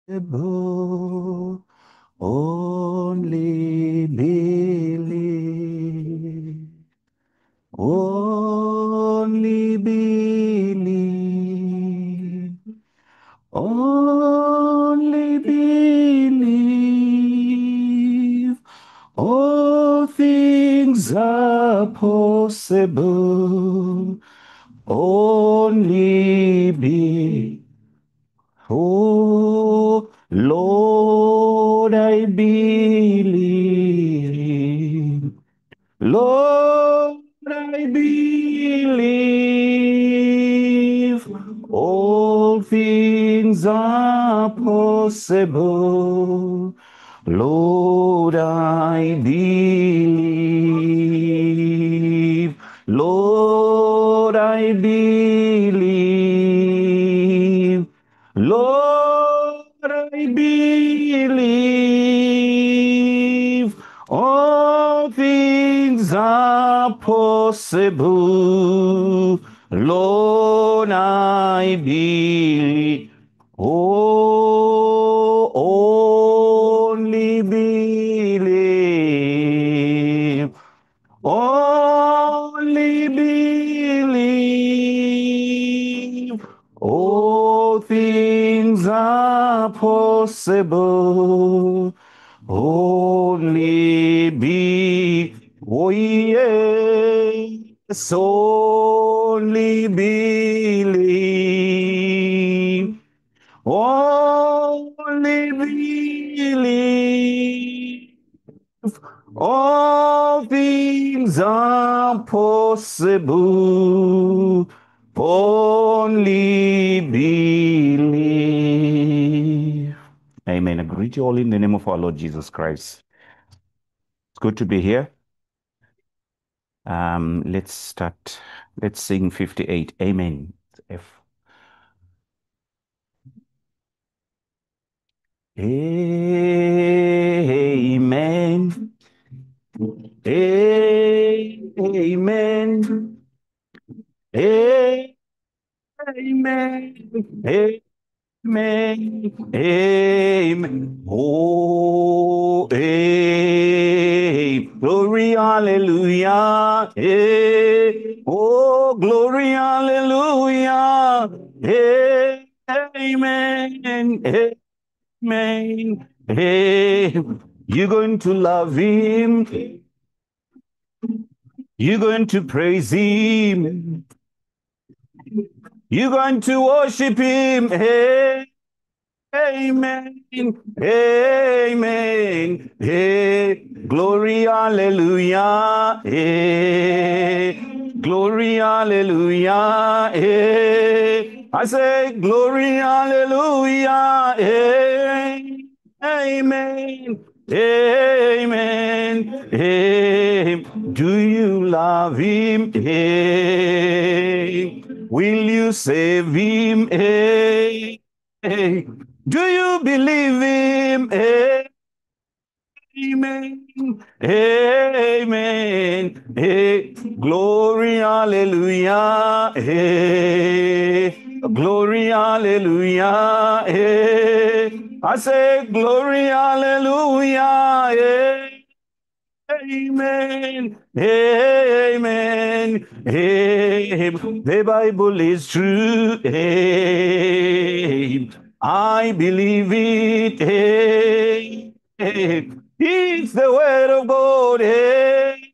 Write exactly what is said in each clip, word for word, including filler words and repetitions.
impossible. Only believe. Only believe. Only believe. All things are possible. Only be. Oh, Lord, I believe. Lord, I believe. All things are possible. Lord, I believe. Lord, I believe. Lord, I believe. All things are possible. Lord, I believe. Oh, only believe. Only believe. All things are possible. Only be. Oh, yes. Only believe. Only believe. All things are possible. Only believe. Amen. I greet you all in the name of our Lord Jesus Christ. It's good to be here. Um, let's start. Let's sing fifty-eight. Amen. F. Amen. Amen. Amen. Amen. Amen. Oh, amen. Glory, hallelujah. Amen. Oh, glory, hallelujah. Amen. Amen. Amen. You're going to love him. You're going to praise him. You're going to worship him. Amen. Amen. Amen. Hey, glory, hallelujah. Hey, glory, hallelujah. Hey, I say, glory, hallelujah. Hey, amen. Amen. Hey, do you love him? Hey, will you save him? Hey, hey. Do you believe him? Amen. Amen. Hey, glory, hallelujah. Hey, glory, hallelujah. Hey, I say glory, hallelujah. Hey, amen. Amen. Hey, the Bible is true. Hey, I believe it. Hey, hey, it's the word of God. Hey,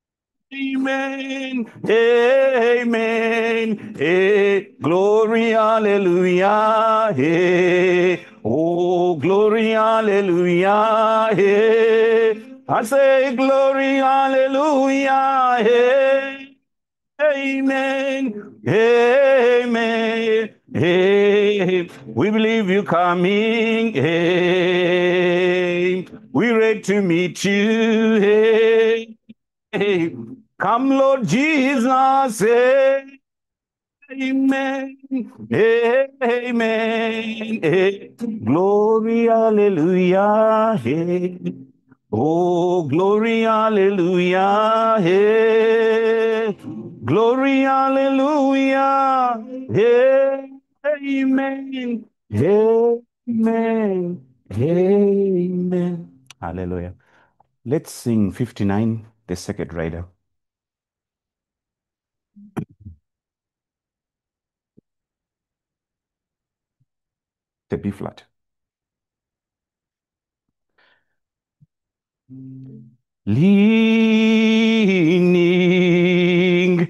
amen. Amen. Hey, glory, hallelujah. Hey, oh, glory, hallelujah. Hey, I say glory, hallelujah. Hey, amen. Amen. Hey, we believe you coming. Hey, we're ready to meet you. Hey, hey, come, Lord Jesus. Hey, amen. Amen. Hey, glory, hallelujah. Hey. Oh, glory, hallelujah. Hey. Glory, hallelujah. Hey. Amen. Hey. Amen. Amen. Hallelujah. Let's sing fifty-nine, the second rider. The B flat. Leaning,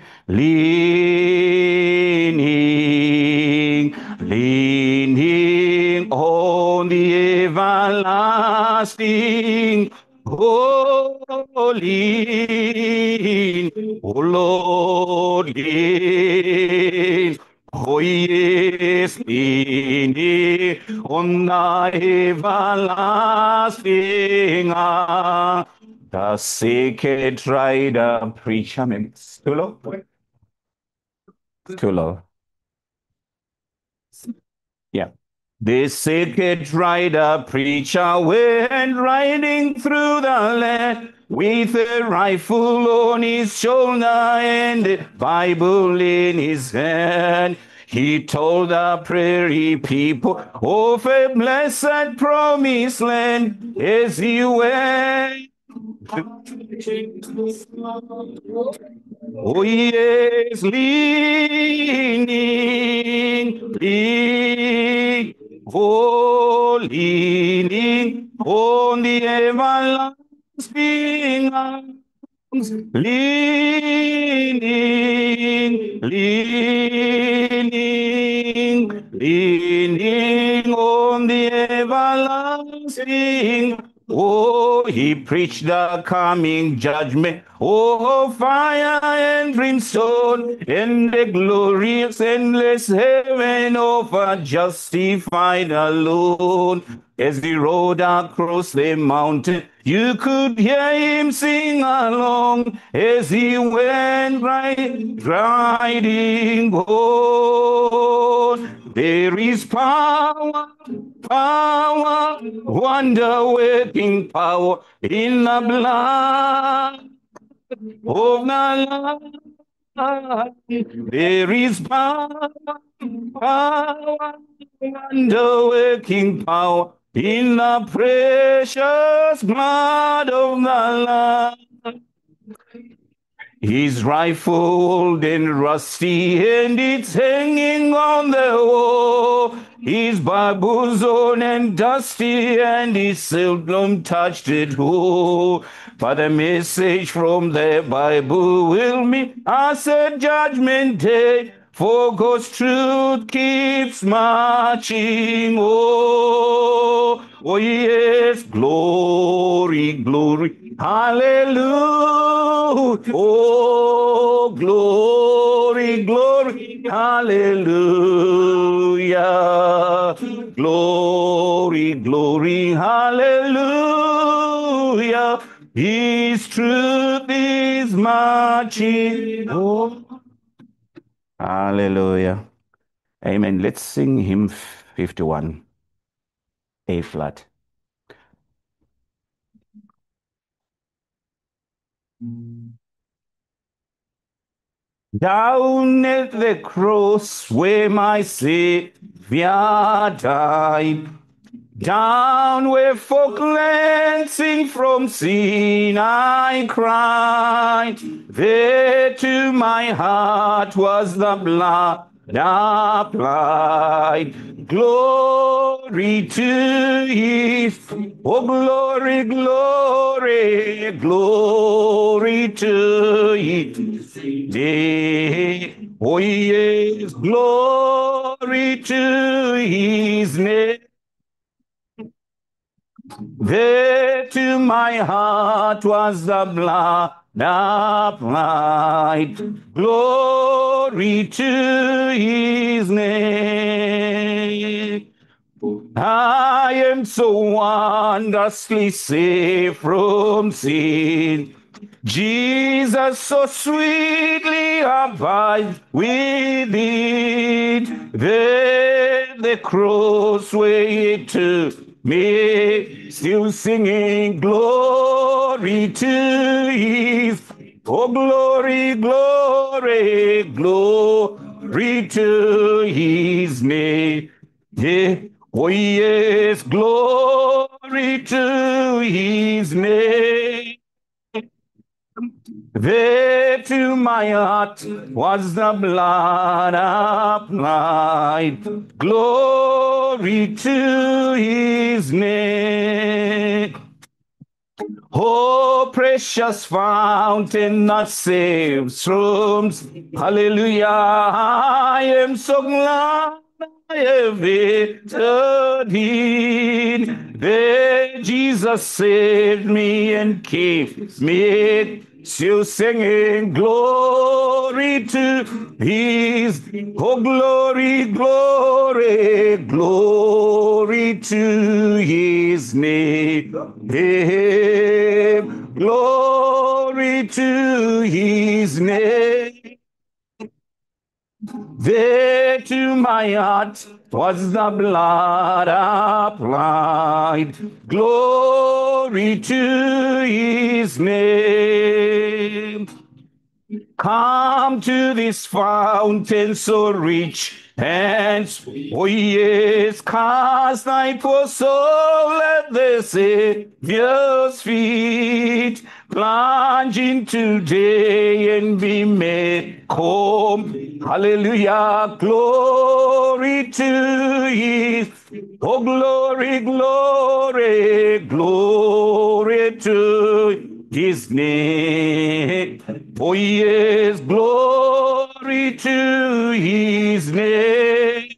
leaning, leaning on the everlasting. Oh, lean, oh Lord, lean. Oh yes, leaning on the everlasting arm. The sacred rider preacher, maybe it's too low. Too low. Yeah. The sacred rider preacher went riding through the land with a rifle on his shoulder and a Bible in his hand. He told the prairie people of a blessed promised land as he went. Oh yes, leaning, leaning, oh leaning on the everlasting arms, leaning, leaning, leaning on the everlasting. Oh, he preached the coming judgment. Oh, fire and brimstone, and the glorious endless heaven of a justified alone. As he rode across the mountain, you could hear him sing along as he went riding, riding on. There is power, power, wonder-working power in the blood of the Lamb. There is power, power, wonder-working power in the precious blood of the Lamb. He's rifled and rusty, and it's hanging on the wall. He's barbuzon and dusty, and he's seldom touched at all. But a message from the Bible will meet us at Judgment Day, for God's truth keeps marching on. Oh yes, glory, glory, hallelujah. Oh, glory, glory, hallelujah. Glory, glory, hallelujah. His truth is marching on. Hallelujah. Amen. Let's sing hymn fifty-one, A flat. Down at the cross where my Savior died, down where for cleansing from sin I cried, there to my heart was the blood applied. Glory to his, oh glory, glory, glory to his day. Oh yes, glory to his name. There to my heart was the blood applied. Glory to his name. I am so wondrously saved from sin. Jesus so sweetly abides within. There the cross where to me, still singing glory to his, oh glory, glory, glory to his name. Yeah. Oh yes, glory to his name. There to my heart was the blood applied. Glory to his name. Oh, precious fountain that saves souls. Hallelujah. I am so glad I have entered in. There Jesus saved me and kept me. Still singing glory to his, oh glory, glory, glory to his name. Glory to his name. There to my heart was the blood applied. Glory to his name. Come to this fountain so rich and sweet. Oh yes, cast thy poor soul at the Savior's feet. Plunge into day and be made home. Hallelujah, glory to his. Oh glory, glory, glory to his name. Oh yes, glory to his name.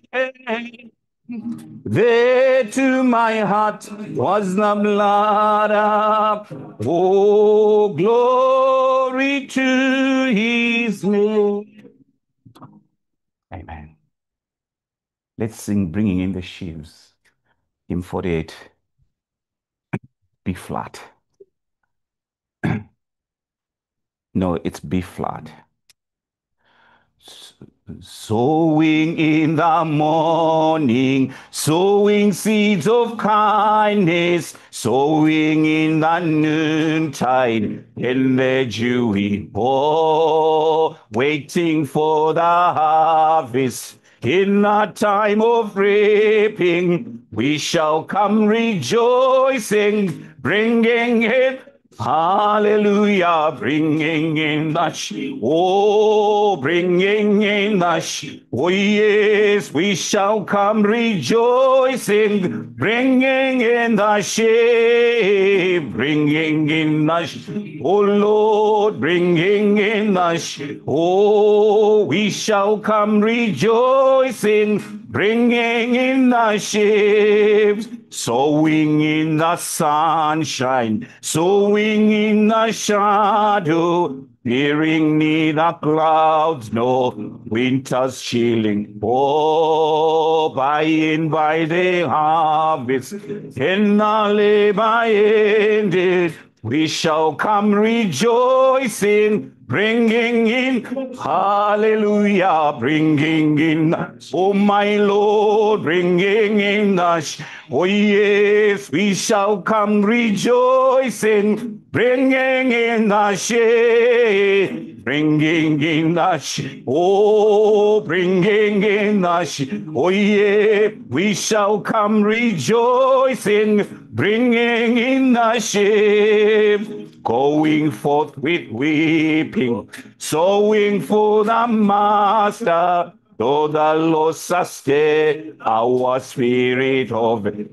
There to my heart was the blood up. Oh, glory to his name. Amen. Let's sing Bringing in the Sheaves. Hymn forty-eight. B flat. No, it's B flat. Sowing in the morning, sowing seeds of kindness, sowing in the noontide, in the dewy fall, waiting for the harvest. In the time of reaping, we shall come rejoicing, bringing it. Hallelujah, bringing in the sheep. Oh, bringing in the sheep. Oh, yes, we shall come rejoicing, bringing in the sheep, bringing in the sheep. Oh, Lord, bringing in the sheep. Oh, we shall come rejoicing, bringing in the sheep. Sowing in the sunshine, sowing in the shadow, fearing neither clouds nor winter's chilling. Oh, by and by the harvest, and the labor ended, we shall come rejoicing, bringing in, hallelujah, bringing in, oh my Lord, bringing in the, oh yes, we shall come rejoicing, bringing in the shade, bringing in the shade, oh, bringing in the shade, oh yeah, we shall come rejoicing, bringing in the shade. Going forth with weeping, sowing for the master, though the Lord sustain our spirit of it.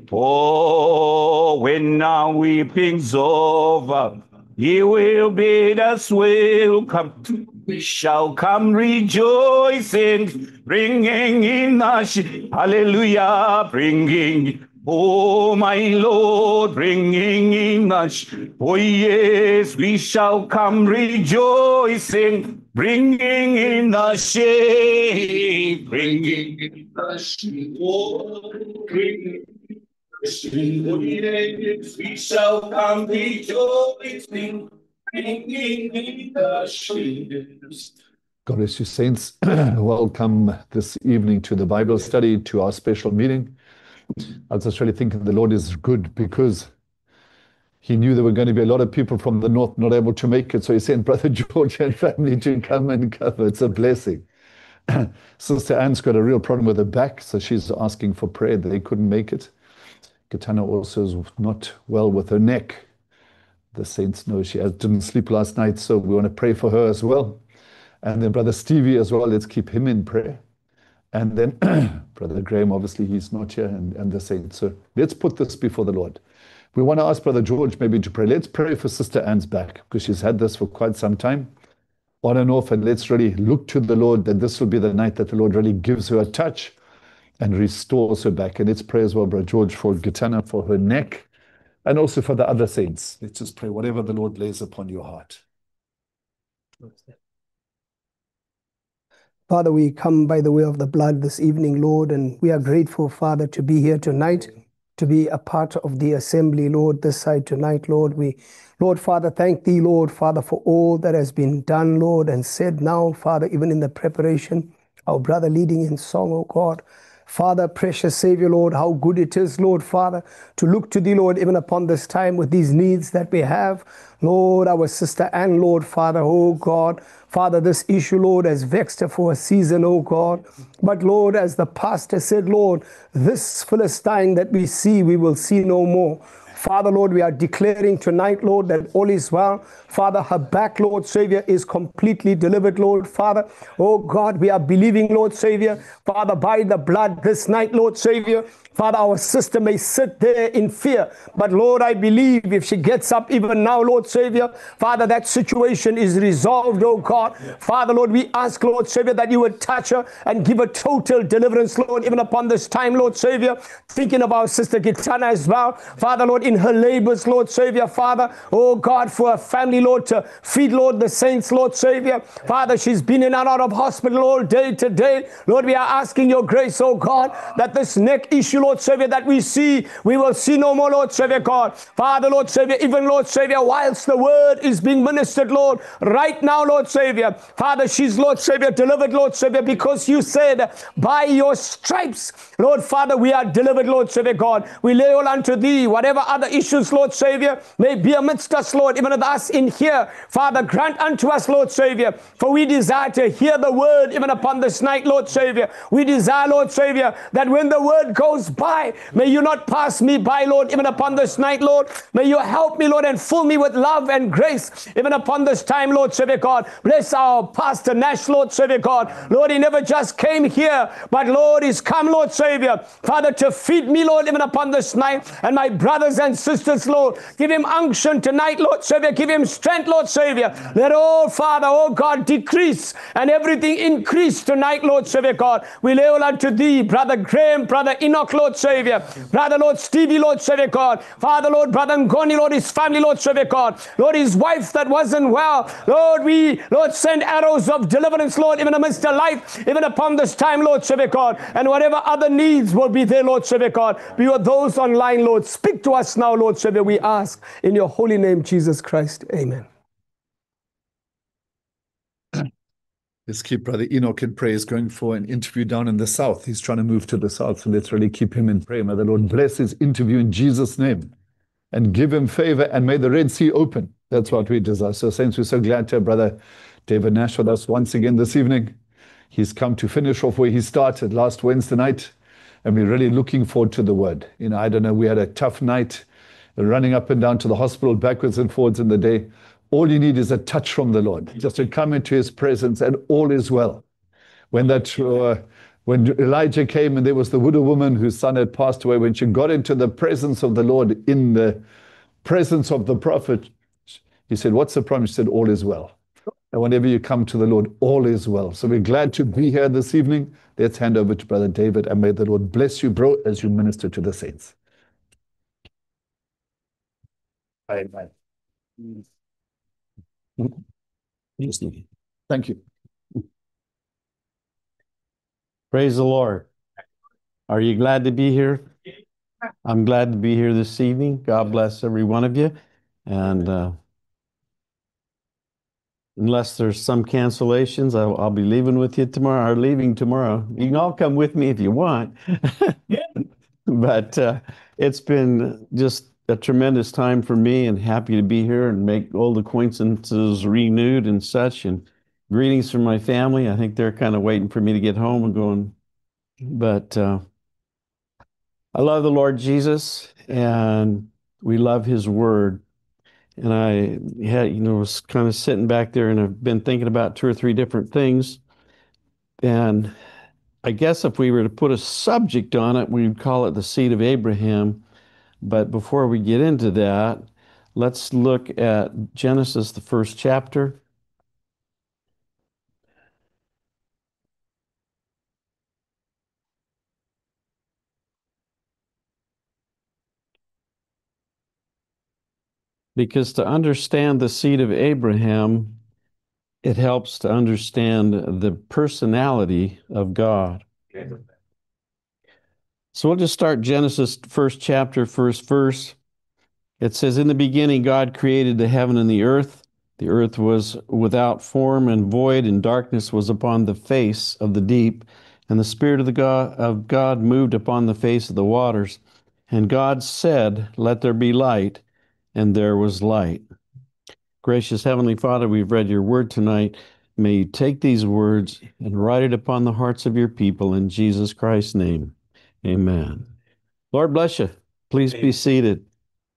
Oh, when our weeping's over, he will bid us welcome. We shall come rejoicing, bringing in the sh- hallelujah, bringing. Oh, my Lord, bringing in us. Oh, yes, we shall come rejoicing, bringing in the shade, bringing in the shade. Oh, bringing in the shade. Oh, yes, we shall come rejoicing, bringing in the shade. God bless you, saints. Welcome this evening to the Bible study, to our special meeting. I was just really thinking the Lord is good because he knew there were going to be a lot of people from the north not able to make it. So he sent Brother George and family to come and cover. It's a blessing. Sister Anne's got a real problem with her back, so she's asking for prayer. They couldn't make it. Katana also is not well with her neck. The saints know she has, didn't sleep last night, so we want to pray for her as well. And then Brother Stevie as well, let's keep him in prayer. And then Brother Graham, obviously he's not here, and, and the saints. So let's put this before the Lord. We want to ask Brother George maybe to pray. Let's pray for Sister Anne's back, because she's had this for quite some time, on and off, and let's really look to the Lord that this will be the night that the Lord really gives her a touch and restores her back. And let's pray as well, Brother George, for Gitana, for her neck, and also for the other saints. Let's just pray whatever the Lord lays upon your heart. Father, we come by the way of the blood this evening, Lord, and we are grateful, Father, to be here tonight, to be a part of the assembly, Lord, this side tonight, Lord. We, Lord, Father, thank thee, Lord, Father, for all that has been done, Lord, and said now, Father, even in the preparation, our brother leading in song, oh God. Father, precious Savior, Lord, how good it is, Lord, Father, to look to thee, Lord, even upon this time with these needs that we have. Lord, our sister Anne, Lord, Father, oh God, Father, this issue, Lord, has vexed her for a season, oh God. But Lord, as the pastor said, Lord, this Philistine that we see, we will see no more. Father, Lord, we are declaring tonight, Lord, that all is well. Father, her back, Lord, Savior, is completely delivered, Lord, Father. Oh, God, we are believing, Lord, Savior, Father, by the blood this night, Lord, Savior. Father, our sister may sit there in fear, but Lord, I believe if she gets up even now, Lord Savior, Father, that situation is resolved, oh God. Yeah. Father, Lord, we ask, Lord Savior, that you would touch her and give her total deliverance, Lord, even upon this time, Lord Savior. Thinking of our sister Gitana as well, Father, Lord, in her labors, Lord Savior, Father, oh God, for her family, Lord, to feed, Lord, the saints, Lord Savior. Father, she's been in and out of hospital all day today. Lord, we are asking your grace, oh God, that this neck issue, Lord Savior, that we see, we will see no more, Lord Savior God. Father, Lord Savior, even Lord Savior, whilst the word is being ministered, Lord, right now, Lord Savior, Father, she's, Lord Savior, delivered, Lord Savior, because you said, by your stripes, Lord Father, we are delivered, Lord Savior God. We lay all unto thee, whatever other issues, Lord Savior, may be amidst us, Lord, even with us in here. Father, grant unto us, Lord Savior, for we desire to hear the word even upon this night, Lord Savior. We desire, Lord Savior, that when the word goes by, may you not pass me by, Lord, even upon this night, Lord. May you help me, Lord, and fill me with love and grace, even upon this time, Lord, Savior God. Bless our Pastor Nash, Lord, Savior God. Lord, he never just came here, but Lord, he's come, Lord, Savior, Father, to feed me, Lord, even upon this night, and my brothers and sisters, Lord. Give him unction tonight, Lord, Savior. Give him strength, Lord, Savior. Let all, Father, oh God, decrease and everything increase tonight, Lord, Savior God. We lay all unto thee, Brother Graham, Brother Enoch, Lord, Savior. Brother, Lord, Stevie, Lord, Savior God. Father, Lord, Brother Ngoni, Lord, his family, Lord, Savior God. Lord, his wife that wasn't well. Lord, we, Lord, send arrows of deliverance, Lord, even amidst the life, even upon this time, Lord, Savior God. And whatever other needs will be there, Lord, Savior God. Be with those online, Lord. Speak to us now, Lord, Savior, we ask. In your holy name, Jesus Christ. Amen. Let's keep Brother Enoch in prayer. He's going for an interview down in the south. He's trying to move to the south, so let's really keep him in prayer. May the Lord bless his interview in Jesus' name and give him favor, and may the Red Sea open. That's what we desire. So, saints, we're so glad to have Brother David Nash with us once again this evening. He's come to finish off where he started last Wednesday night, and we're really looking forward to the word. You know, I don't know, we had a tough night, running up and down to the hospital, backwards and forwards in the day. All you need is a touch from the Lord, just to come into his presence, and all is well. When that, uh, when Elijah came and there was the widow woman whose son had passed away, when she got into the presence of the Lord, in the presence of the prophet, he said, what's the promise? She said, all is well. And whenever you come to the Lord, all is well. So we're glad to be here this evening. Let's hand over to Brother David, and may the Lord bless you, bro, as you minister to the saints. Amen. Thank you. Praise the Lord. Are you glad to be here? I'm glad to be here this evening. God bless every one of you. And uh, unless there's some cancellations, I'll, I'll be leaving with you tomorrow, or leaving tomorrow. You can all come with me if you want. But uh, it's been just a tremendous time for me, and happy to be here and make old acquaintances renewed and such. And greetings from my family. I think they're kind of waiting for me to get home and going. But uh, I love the Lord Jesus, and we love His Word. And I had, you know, was kind of sitting back there, and I've been thinking about two or three different things. And I guess if we were to put a subject on it, we'd call it the seed of Abraham. But before we get into that, let's look at Genesis, the first chapter. Because to understand the seed of Abraham, it helps to understand the personality of God. So we'll just start Genesis, first chapter, first verse. It says, "In the beginning, God created the heaven and the earth. The earth was without form and void, and darkness was upon the face of the deep. And the Spirit of the God of God moved upon the face of the waters. And God said, 'Let there be light,' and there was light." Gracious Heavenly Father, we've read your word tonight. May you take these words and write it upon the hearts of your people in Jesus Christ's name. Amen. Lord bless you. Please be seated.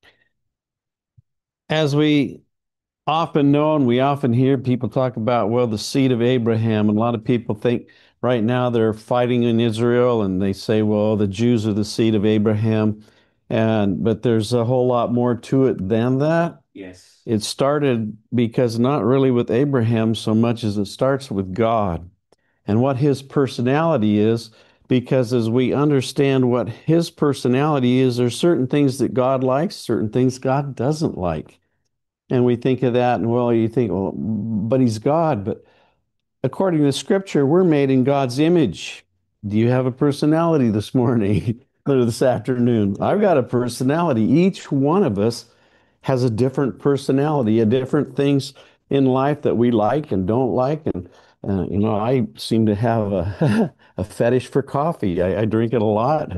As we often know and we often hear people talk about, well, the seed of Abraham, and a lot of people think right now they're fighting in Israel, and they say, well, the Jews are the seed of Abraham. And but there's a whole lot more to it than that. Yes. It started because not really with Abraham so much as it starts with God and what his personality is, because as we understand what his personality is, there's certain things that God likes, certain things God doesn't like. And we think of that, and well, you think, well, but he's God. But according to Scripture, we're made in God's image. Do you have a personality this morning or this afternoon? I've got a personality. Each one of us has a different personality, a different things in life that we like and don't like. And, uh, you know, I seem to have a, a fetish for coffee. I, I drink it a lot.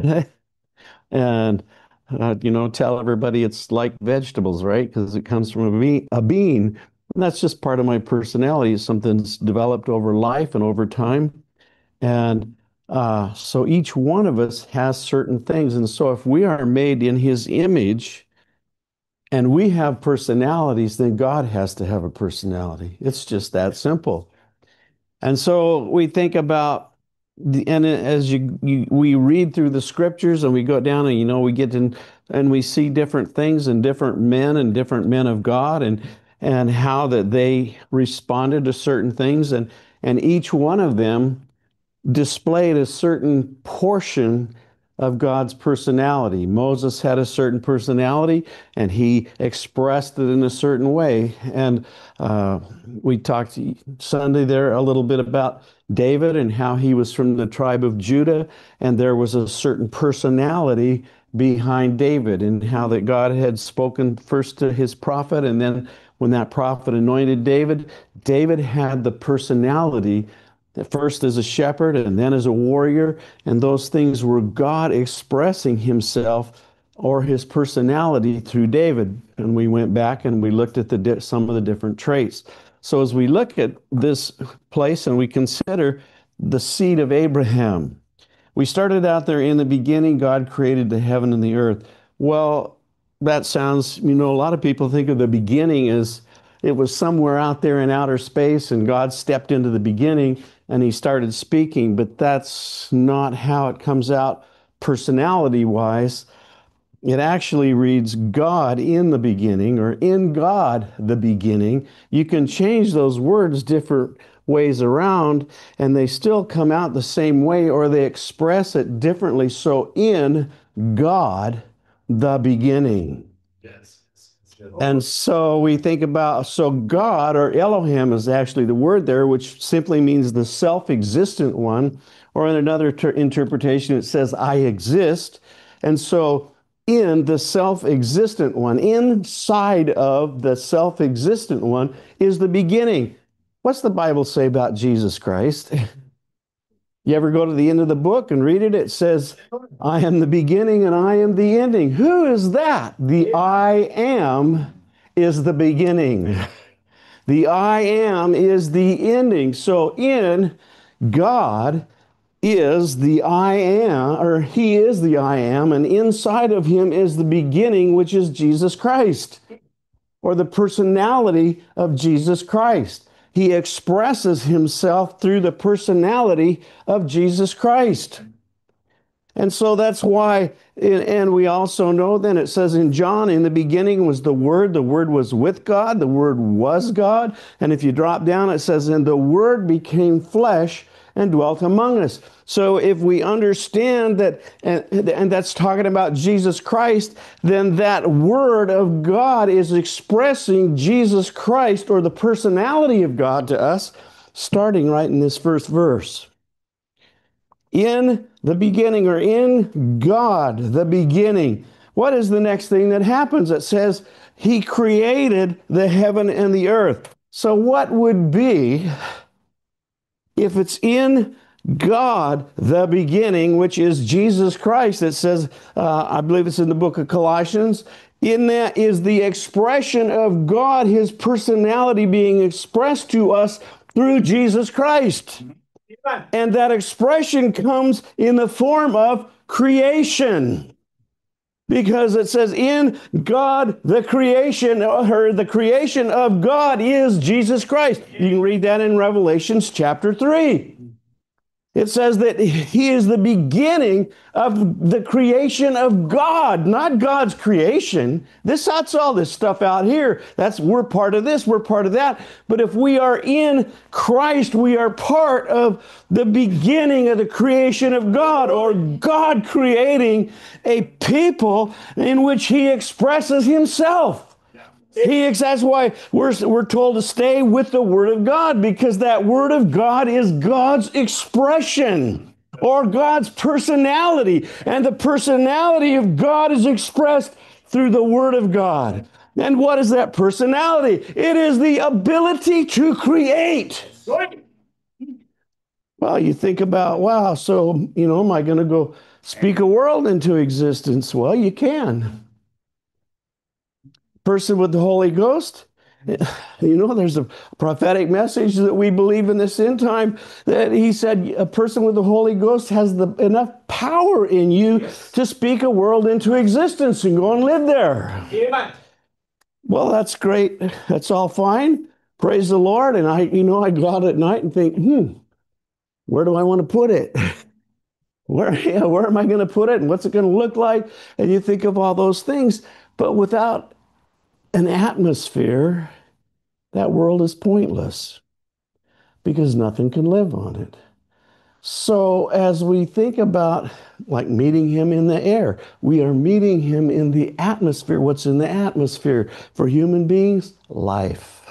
And, uh, you know, tell everybody it's like vegetables, right? Because it comes from a bean, a bean. And that's just part of my personality. It's something that's developed over life and over time. And uh, so each one of us has certain things. And so if we are made in his image, and we have personalities, then God has to have a personality. It's just that simple. And so we think about, the, and as you, you we read through the scriptures and we go down and, you know, we get in and we see different things and different men and different men of God and and how that they responded to certain things. And, and each one of them displayed a certain portion of God's personality. Moses had a certain personality, and he expressed it in a certain way. And uh, we talked Sunday there a little bit about David and how he was from the tribe of Judah, and there was a certain personality behind David, and how that God had spoken first to his prophet, and then when that prophet anointed David, David had the personality first as a shepherd and then as a warrior, and those things were God expressing himself or his personality through David. And we went back and we looked at the di- some of the different traits. So as we look at this place and we consider the seed of Abraham, we started out there in the beginning, God created the heaven and the earth. Well, that sounds, you know, a lot of people think of the beginning as it was somewhere out there in outer space and God stepped into the beginning and he started speaking, but that's not how it comes out personality-wise. It actually reads God in the beginning, or in God the beginning. You can change those words different ways around and they still come out the same way, or they express it differently. So in God the beginning. Yes. And so we think about, so God, or Elohim is actually the word there, which simply means the self-existent one, or in another ter- interpretation it says, I exist. And so in the self-existent one, inside of the self-existent one is the beginning. What's the Bible say about Jesus Christ? You ever go to the end of the book and read it? It says, I am the beginning and I am the ending. Who is that? The I am is the beginning. The I am is the ending. So in God is the I am, or he is the I am, and inside of him is the beginning, which is Jesus Christ, or the personality of Jesus Christ. He expresses himself through the personality of Jesus Christ. And so that's why, and we also know then it says in John, in the beginning was the Word, the Word was with God, the Word was God. And if you drop down, it says, and the Word became flesh and dwelt among us. So if we understand that, and, and that's talking about Jesus Christ, then that Word of God is expressing Jesus Christ, or the personality of God, to us, starting right in this first verse. In the beginning, or in God, the beginning. What is the next thing that happens? It says, he created the heaven and the earth. So what would be, if it's in God, the beginning, which is Jesus Christ? It says, uh, I believe it's in the book of Colossians, in that is the expression of God, his personality being expressed to us through Jesus Christ. And that expression comes in the form of creation. Because it says, in God, the creation, or the creation of God is Jesus Christ. You can read that in Revelations chapter three. It says that he is the beginning of the creation of God, not God's creation. This, that's all this stuff out here. That's, we're part of this, we're part of that. But if we are in Christ, we are part of the beginning of the creation of God, or God creating a people in which he expresses himself. He, that's why we're, we're told to stay with the Word of God, because that Word of God is God's expression, or God's personality. And the personality of God is expressed through the Word of God. And what is that personality? It is the ability to create. Well, you think about, wow, so, you know, am I going to go speak a world into existence? Well, you can. Person with the Holy Ghost, you know, there's a prophetic message that we believe in this end time, that he said a person with the Holy Ghost has the, enough power in you yes. to speak a world into existence and go and live there. Amen. Well, that's great. That's all fine. Praise the Lord. And I, you know, I go out at night and think, hmm, where do I want to put it? Where, yeah, where am I going to put it? And what's it going to look like? And you think of all those things, but without an atmosphere, that world is pointless, because nothing can live on it. So as we think about, like, meeting him in the air, we are meeting him in the atmosphere. What's in the atmosphere for human beings? Life.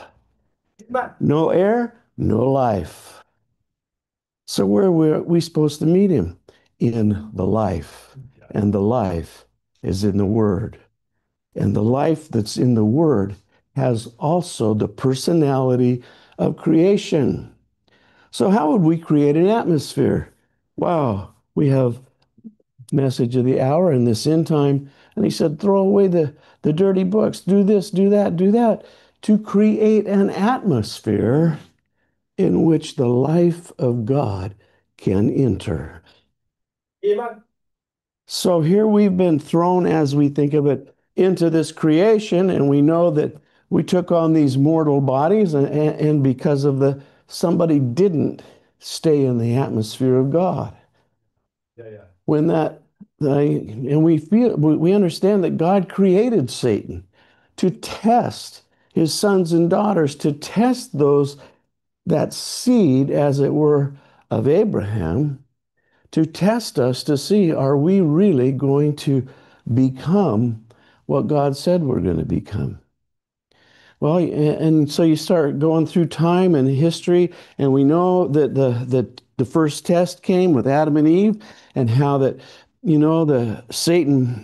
No air, no life. So where are we supposed to meet him? In the life. And the life is in the Word. And the life that's in the Word has also the personality of creation. So how would we create an atmosphere? Wow, we have message of the hour in this end time. And he said, throw away the, the dirty books. Do this, do that, do that. To create an atmosphere in which the life of God can enter. Amen. So here we've been thrown, as we think of it, into this creation, and we know that we took on these mortal bodies, and, and because of the, somebody didn't stay in the atmosphere of God. Yeah, yeah. When that, they, and we feel, we understand that God created Satan to test his sons and daughters, to test those, that seed, as it were, of Abraham, to test us to see, are we really going to become what God said we're going to become? Well, and so you start going through time and history, and we know that the, the, the first test came with Adam and Eve, and how that, you know, the Satan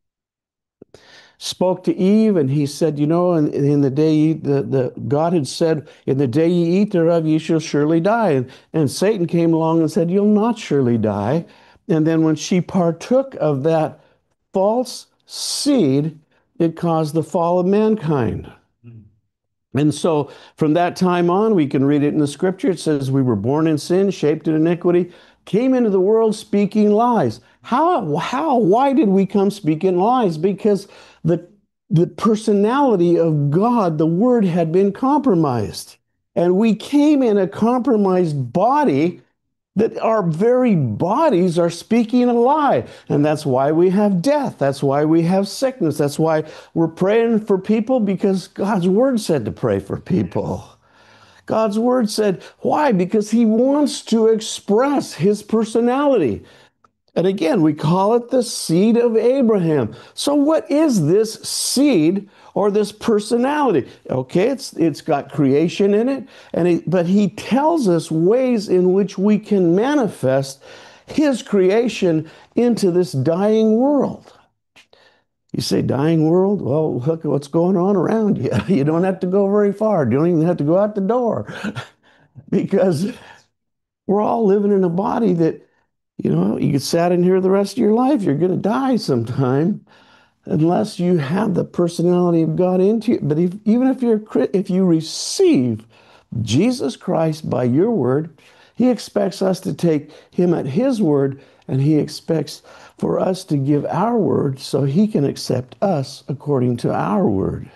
spoke to Eve, and he said, you know, in, in the day you, the, the God had said, in the day you eat thereof, you shall surely die. And, and Satan came along and said, you'll not surely die. And then when she partook of that false seed, it caused the fall of mankind. And so from that time on, we can read it in the scripture. It says, we were born in sin, shaped in iniquity, came into the world speaking lies. How, how, why did we come speaking lies? Because the, the personality of God, the Word, had been compromised. And we came in a compromised body that our very bodies are speaking a lie. And that's why we have death. That's why we have sickness. That's why we're praying for people, because God's Word said to pray for people. God's Word said, why? Because He wants to express His personality. And again, we call it the seed of Abraham. So what is this seed or this personality? Okay, it's it's got creation in it, and it, but he tells us ways in which we can manifest his creation into this dying world. You say dying world? Well, look at what's going on around you. You don't have to go very far. You don't even have to go out the door, because we're all living in a body that, you know, you get sat in here the rest of your life. You're going to die sometime unless you have the personality of God into you. But if, even if you're if you receive Jesus Christ by your word, He expects us to take Him at His word, and He expects for us to give our word so He can accept us according to our word.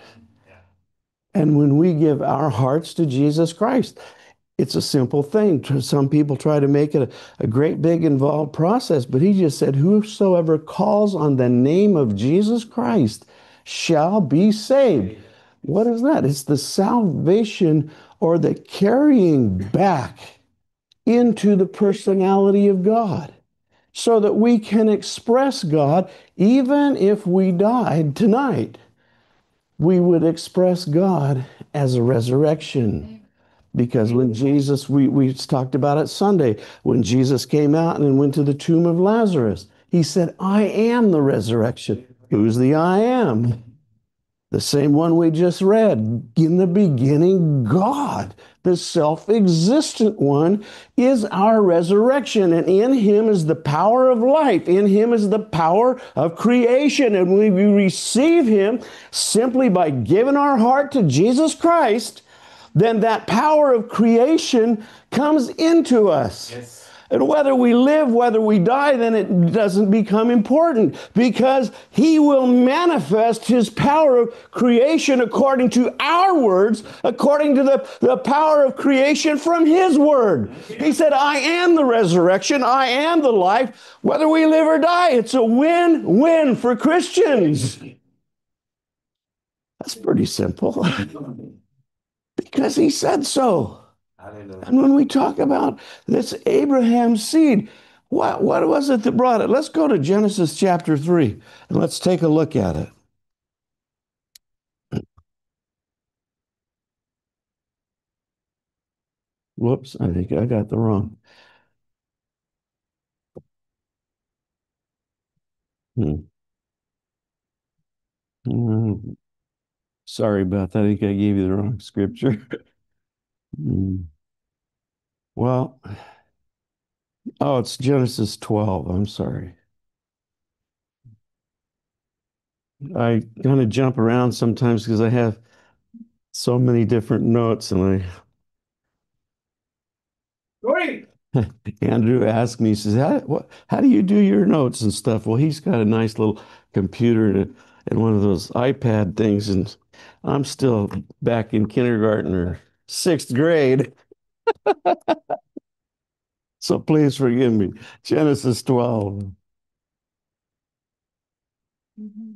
And when we give our hearts to Jesus Christ, it's a simple thing. Some people try to make it a, a great, big, involved process, but He just said, whosoever calls on the name of Jesus Christ shall be saved. What is that? It's the salvation, or the carrying back into the personality of God, so that we can express God. Even if we died tonight, we would express God as a resurrection. Because when Jesus, we, we talked about it Sunday, when Jesus came out and went to the tomb of Lazarus, He said, I am the resurrection. Who's the I am? The same one we just read. In the beginning, God, the self-existent one, is our resurrection. And in Him is the power of life. In Him is the power of creation. And when we receive Him simply by giving our heart to Jesus Christ, then that power of creation comes into us. Yes. And whether we live, whether we die, then it doesn't become important, because He will manifest His power of creation according to our words, according to the, the power of creation from His word. He said, I am the resurrection, I am the life. Whether we live or die, it's a win-win for Christians. That's pretty simple. Because He said so. Hallelujah. And when we talk about this Abraham's seed, what, what was it that brought it? Let's go to Genesis chapter three, and let's take a look at it. Whoops, I think I got the wrong. Hmm. Hmm. Sorry about that. I think I gave you the wrong scripture. Hmm. Well, oh, it's Genesis twelve. I'm sorry. I kind of jump around sometimes because I have so many different notes, and I. Great. Andrew asked me, he says, how, what, how do you do your notes and stuff? Well, he's got a nice little computer and, and one of those iPad things, and I'm still back in kindergarten or sixth grade. So please forgive me. Genesis twelve. Mm-hmm.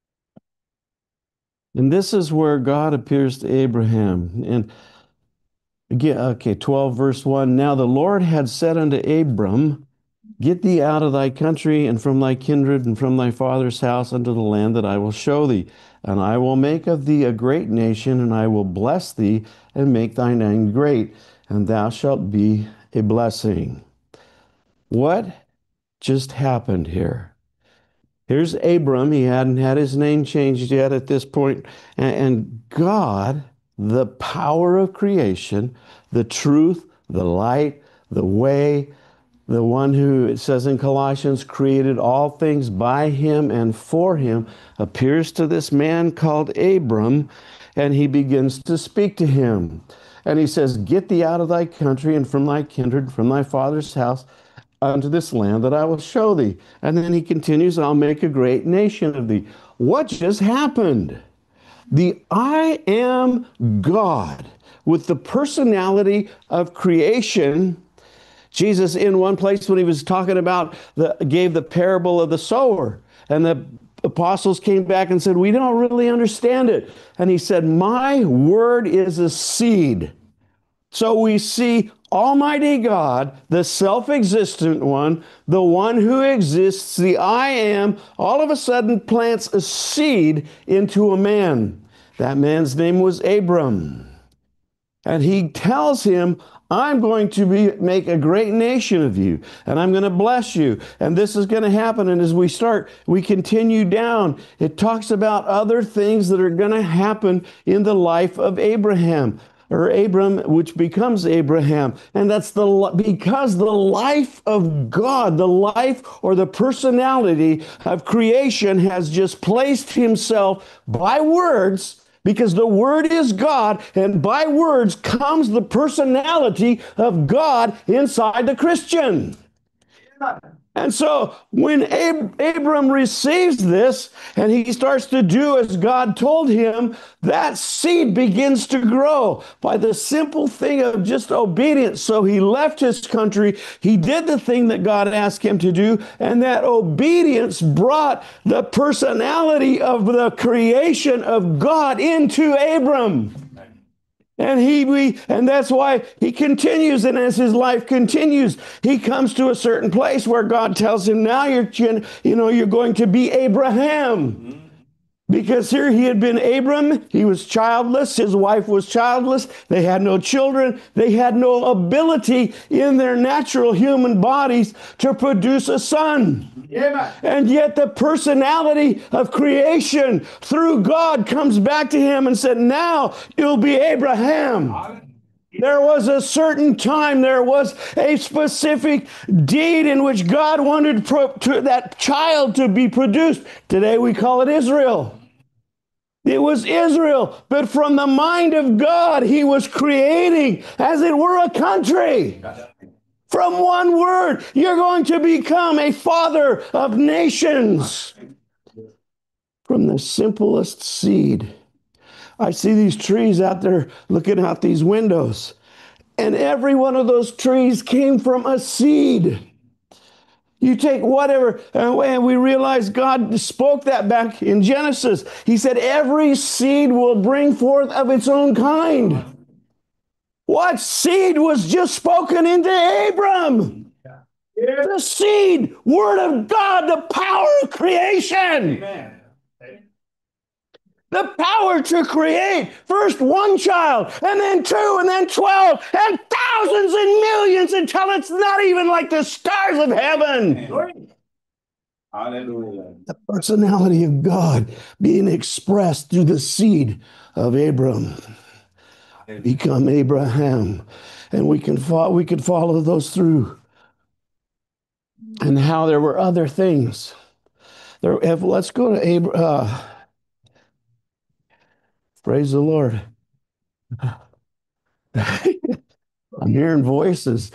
And this is where God appears to Abraham. And again, okay, twelve verse one. Now the Lord had said unto Abram, get thee out of thy country and from thy kindred and from thy father's house unto the land that I will show thee. And I will make of thee a great nation, and I will bless thee and make thy name great, and thou shalt be a blessing. What just happened here? Here's Abram. He hadn't had his name changed yet at this point. And God, the power of creation, the truth, the light, the way, the one who, it says in Colossians, created all things by him and for him, appears to this man called Abram, and he begins to speak to him. And he says, get thee out of thy country and from thy kindred, from thy father's house, unto this land that I will show thee. And then he continues, I'll make a great nation of thee. What just happened? The I am God, with the personality of creation. Jesus, in one place when he was talking about, the, gave the parable of the sower, and the apostles came back and said, we don't really understand it. And he said, my word is a seed. So we see Almighty God, the self-existent one, the one who exists, the I am, all of a sudden plants a seed into a man. That man's name was Abram. And he tells him, I'm going to be, make a great nation of you, and I'm going to bless you, and this is going to happen. And as we start, we continue down, it talks about other things that are going to happen in the life of Abraham, or Abram, which becomes Abraham. And that's the because the life of God, the life or the personality of creation has just placed himself by words, because the Word is God, and by words comes the personality of God inside the Christian. And so when Ab- Abram receives this and he starts to do as God told him, that seed begins to grow by the simple thing of just obedience. So he left his country, he did the thing that God asked him to do, and that obedience brought the personality of the creation of God into Abram. And he, we, and that's why he continues, and as his life continues, he comes to a certain place where God tells him, now you're, you know, you're going to be Abraham. Because here he had been Abram, he was childless, his wife was childless, they had no children, they had no ability in their natural human bodies to produce a son. Yeah. And yet the personality of creation through God comes back to him and said, now you'll be Abraham. There was a certain time, there was a specific deed in which God wanted pro- to, that child to be produced. Today we call it Israel. It was Israel, but from the mind of God, he was creating, as it were, a country. From one word, you're going to become a father of nations. From the simplest seed. I see these trees out there looking out these windows, and every one of those trees came from a seed. You take whatever, and we realize God spoke that back in Genesis. He said, every seed will bring forth of its own kind. What seed was just spoken into Abram? Yeah. The seed, word of God, the power of creation. Amen. The power to create first one child, and then two, and then twelve, and thousands and millions until it's not even like the stars of heaven. Hallelujah. The personality of God being expressed through the seed of Abram. Become Abraham. And we can fo- we could follow those through. And how there were other things. There, if, let's go to Abraham. Uh, Praise the Lord. I'm hearing voices.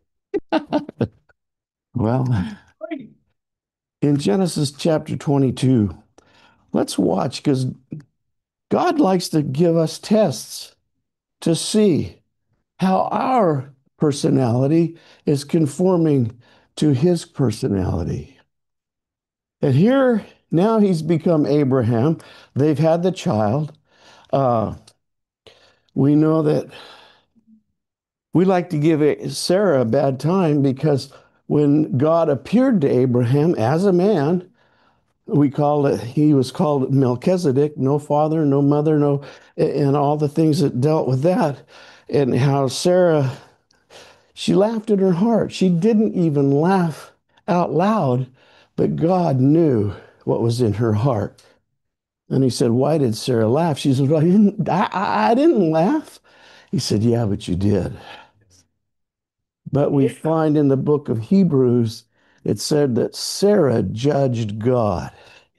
Well, in Genesis chapter twenty-two, let's watch, because God likes to give us tests to see how our personality is conforming to his personality. And here, now he's become Abraham. They've had the child. Uh, we know that we like to give Sarah a bad time, because when God appeared to Abraham as a man, we call it, he was called Melchizedek, no father, no mother, no, and all the things that dealt with that. And how Sarah, she laughed in her heart. She didn't even laugh out loud, but God knew what was in her heart. And he said, why did Sarah laugh? She said, well, I didn't, I, I didn't laugh. He said, yeah, but you did. But we find in the book of Hebrews, it said that Sarah judged God.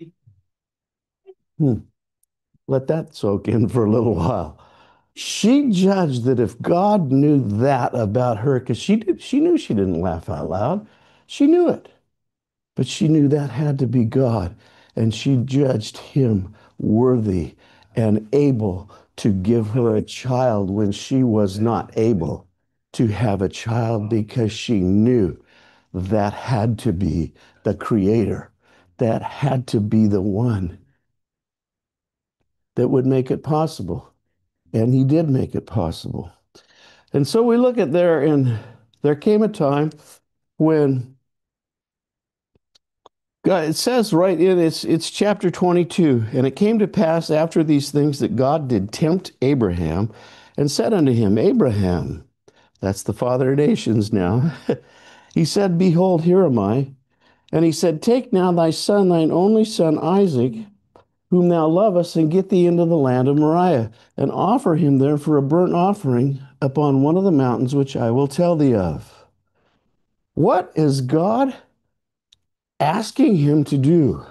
Hmm. Let that soak in for a little while. She judged that if God knew that about her, because she did, she knew she didn't laugh out loud. She knew it. But she knew that had to be God. And she judged him worthy and able to give her a child when she was not able to have a child, because she knew that had to be the creator. That had to be the one that would make it possible. And he did make it possible. And so we look at there, and there came a time when God, it says right in it's it's chapter twenty-two, and it came to pass after these things that God did tempt Abraham and said unto him, Abraham, that's the father of nations now. He said, Behold, here am I. And he said, Take now thy son, thine only son Isaac, whom thou lovest, and get thee into the land of Moriah, and offer him there for a burnt offering upon one of the mountains which I will tell thee of. What is God asking him to do?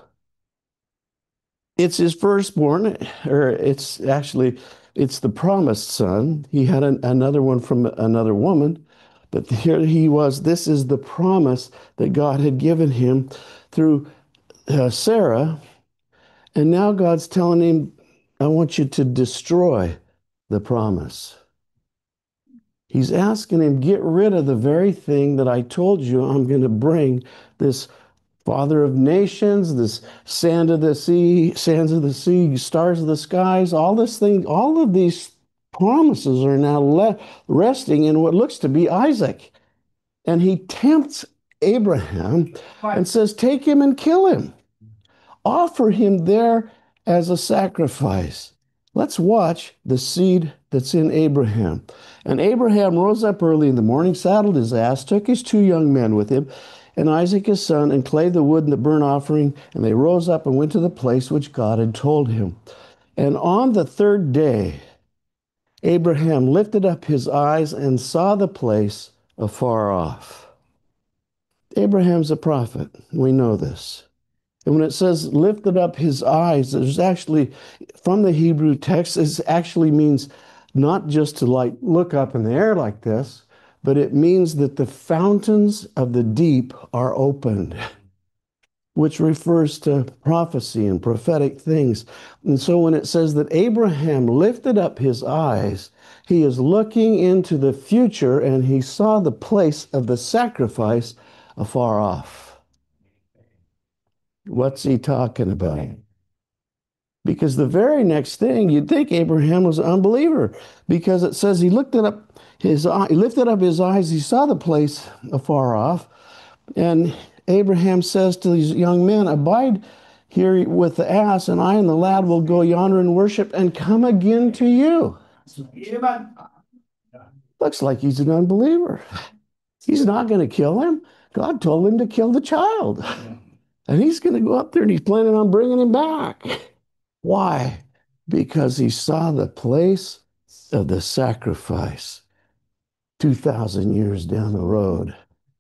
It's his firstborn, or it's actually, it's the promised son. He had an, another one from another woman, but here he was. This is the promise that God had given him through uh, Sarah. And now God's telling him, I want you to destroy the promise. He's asking him, get rid of the very thing that I told you I'm going to bring, this Father of nations, this sand of the sea, sands of the sea, stars of the skies, all this thing, all of these promises are now le- resting in what looks to be Isaac. And he tempts Abraham and says, take him and kill him. Offer him there as a sacrifice. Let's watch the seed that's in Abraham. And Abraham rose up early in the morning, saddled his ass, took his two young men with him, and Isaac his son, and clave the wood and the burnt offering, and they rose up and went to the place which God had told him. And on the third day, Abraham lifted up his eyes and saw the place afar off. Abraham's a prophet. We know this. And when it says lifted up his eyes, there's actually, from the Hebrew text, it actually means not just to like look up in the air like this, but it means that the fountains of the deep are opened, which refers to prophecy and prophetic things. And so when it says that Abraham lifted up his eyes, he is looking into the future, and he saw the place of the sacrifice afar off. What's he talking about? Because the very next thing, you'd think Abraham was an unbeliever, because it says he looked up his eye, he lifted up his eyes, he saw the place afar off, and Abraham says to these young men, abide here with the ass, and I and the lad will go yonder and worship and come again to you. Amen. Looks like he's an unbeliever. He's not going to kill him. God told him to kill the child. And he's going to go up there, and he's planning on bringing him back. Why? Because he saw the place of the sacrifice two thousand years down the road.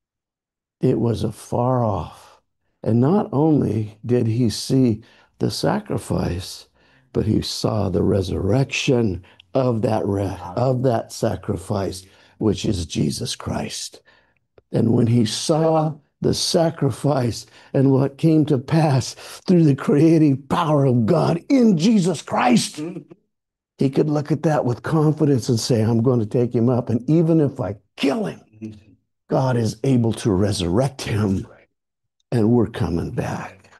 It was afar off. And not only did he see the sacrifice, but he saw the resurrection of that, re- of that sacrifice, which is Jesus Christ. And when he saw the sacrifice and what came to pass through the creating power of God in Jesus Christ, he could look at that with confidence and say, I'm going to take him up. And even if I kill him, God is able to resurrect him, and we're coming back.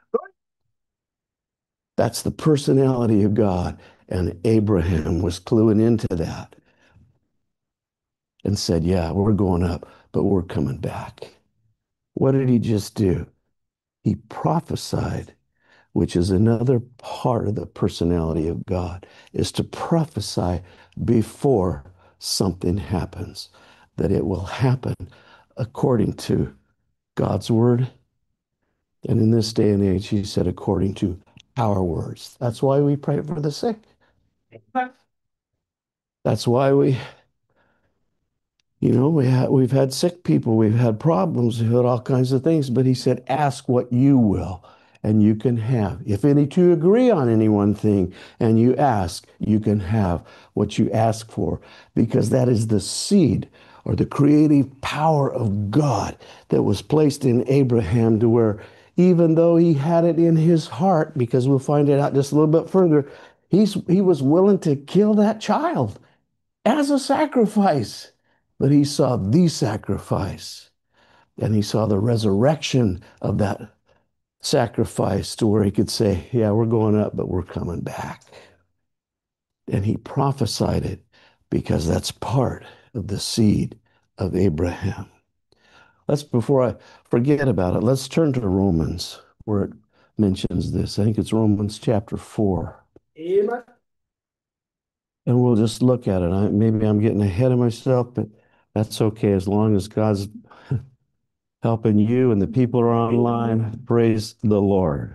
That's the personality of God. And Abraham was cluing into that and said, yeah, we're going up, but we're coming back. What did he just do? He prophesied, which is another part of the personality of God, is to prophesy before something happens, that it will happen according to God's word. And in this day and age, he said, according to our words. That's why we pray for the sick. That's why we You know, we ha- we've had sick people, we've had problems, we've had all kinds of things, but he said, ask what you will, and you can have. If any two agree on any one thing, and you ask, you can have what you ask for, because that is the seed or the creative power of God that was placed in Abraham, to where even though he had it in his heart, because we'll find it out just a little bit further, he's, he was willing to kill that child as a sacrifice. But he saw the sacrifice, and he saw the resurrection of that sacrifice, to where he could say, yeah, we're going up, but we're coming back. And he prophesied it, because that's part of the seed of Abraham. Let's, before I forget about it, let's turn to Romans, where it mentions this. I think it's Romans chapter four. Amen. And we'll just look at it. I, maybe I'm getting ahead of myself, but that's okay, as long as God's helping you and the people are online. Praise the Lord.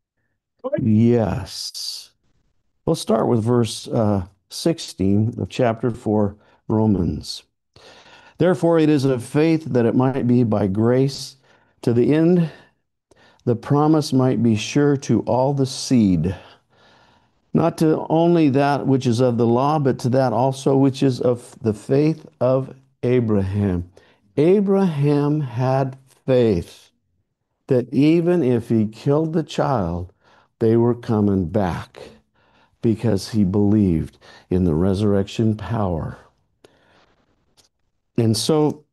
Yes. We'll start with verse uh, sixteen of chapter four, Romans. Therefore, it is of faith, that it might be by grace, to the end the promise might be sure to all the seed, not to only that which is of the law, but to that also which is of the faith of Abraham. Abraham had faith that even if he killed the child, they were coming back, because he believed in the resurrection power. And so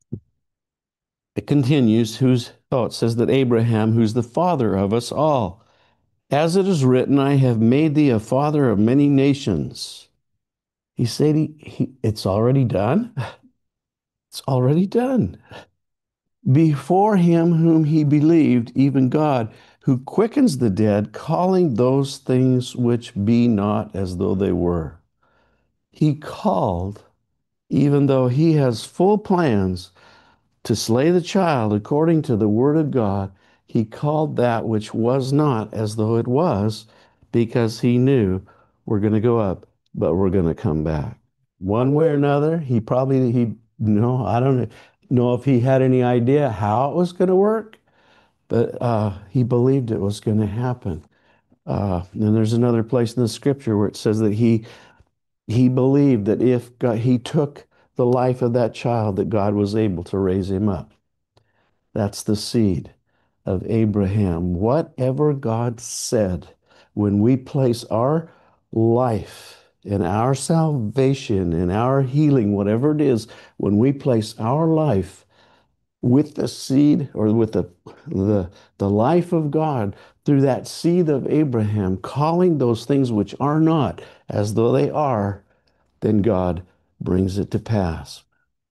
it continues, who's, oh, it says that Abraham, who's the father of us all, as it is written, I have made thee a father of many nations. He said, he, he, it's already done. It's already done. Before him whom he believed, even God, who quickens the dead, calling those things which be not as though they were. He called, even though he has full plans to slay the child according to the word of God, he called that which was not as though it was, because he knew we're going to go up, but we're going to come back. One way or another, he probably, he, no, I don't know if he had any idea how it was going to work, but uh, he believed it was going to happen. Uh, and there's another place in the scripture where it says that he he believed that if God, he took the life of that child, that God was able to raise him up. That's the seed of Abraham. Whatever God said, when we place our life and our salvation and our healing, whatever it is, when we place our life with the seed, or with the, the, the life of God, through that seed of Abraham, calling those things which are not as though they are, then God brings it to pass.